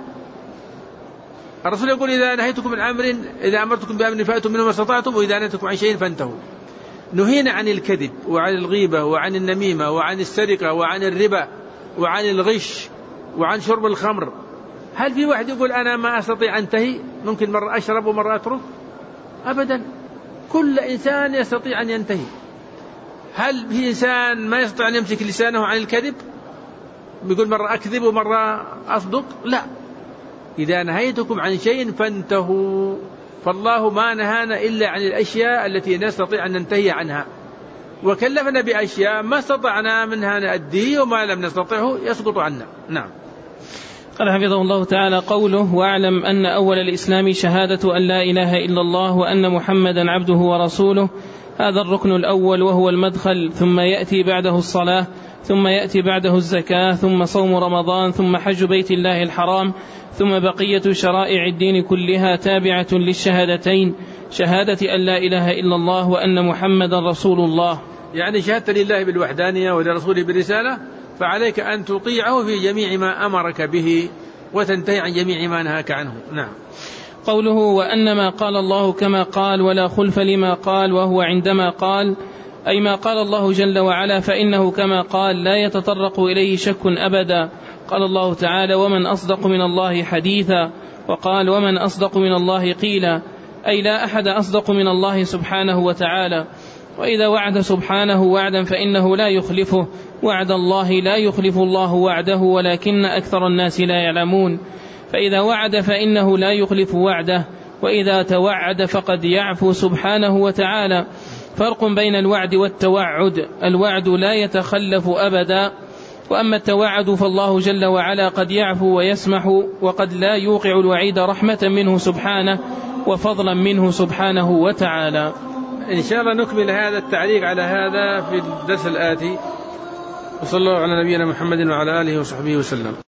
الرسول يقول إذا نهيتكم من أمر إذا أمرتكم بأمر فأتوا منه ما استطعتم، وإذا نهيتكم عن شيء فانتهوا. نهينا عن الكذب وعن الغيبة وعن النميمة وعن السرقة وعن الربا وعن الغش وعن شرب الخمر. هل في واحد يقول أنا ما أستطيع أنتهي، ممكن مرة أشرب ومرة أترك؟ أبدا، كل إنسان يستطيع أن ينتهي. هل في إنسان ما يستطيع أن يمسك لسانه عن الكذب، بيقول مرة أكذب ومرة أصدق؟ لا. إذا نهيتكم عن شيء فانتهوا، فالله ما نهانا إلا عن الأشياء التي نستطيع أن ننتهي عنها، وكلفنا بأشياء ما استطعنا منها نأديه وما لم نستطعه يسقط عنا. نعم. قال حفظه الله تعالى قوله واعلم أن أول الإسلام شهادة أن لا إله إلا الله وأن محمدا عبده ورسوله. هذا الركن الأول وهو المدخل، ثم يأتي بعده الصلاة، ثم يأتي بعده الزكاة، ثم صوم رمضان، ثم حج بيت الله الحرام، ثم بقية شرائع الدين كلها تابعة للشهادتين، شهادة أن لا إله إلا الله وأن محمد رسول الله. يعني شهادة لله بالوحدانية ولرسوله بالرسالة، فعليك أن تطيعه في جميع ما أمرك به وتنتهي عن جميع ما نهاك عنه. نعم. قوله وأنما قال الله كما قال ولا خلف لما قال وهو عندما قال، أي ما قال الله جل وعلا فإنه كما قال لا يتطرق إليه شك أبدا. قال الله تعالى ومن أصدق من الله حديثا، وقال ومن أصدق من الله قيلا، أي لا أحد أصدق من الله سبحانه وتعالى. وإذا وعد سبحانه وعدا فإنه لا يخلفه، وعد الله لا يخلف الله وعده ولكن أكثر الناس لا يعلمون. فإذا وعد فإنه لا يخلف وعده، وإذا توعد فقد يعفو سبحانه وتعالى. فرق بين الوعد والتوعد، الوعد لا يتخلف أبدا، وأما التوعد فالله جل وعلا قد يعفو ويسمح، وقد لا يوقع الوعيد رحمة منه سبحانه وفضلا منه سبحانه وتعالى. إن شاء الله نكمل هذا التعليق على هذا في الدرس الآتي، وصلى الله على نبينا محمد وعلى آله وصحبه وسلم.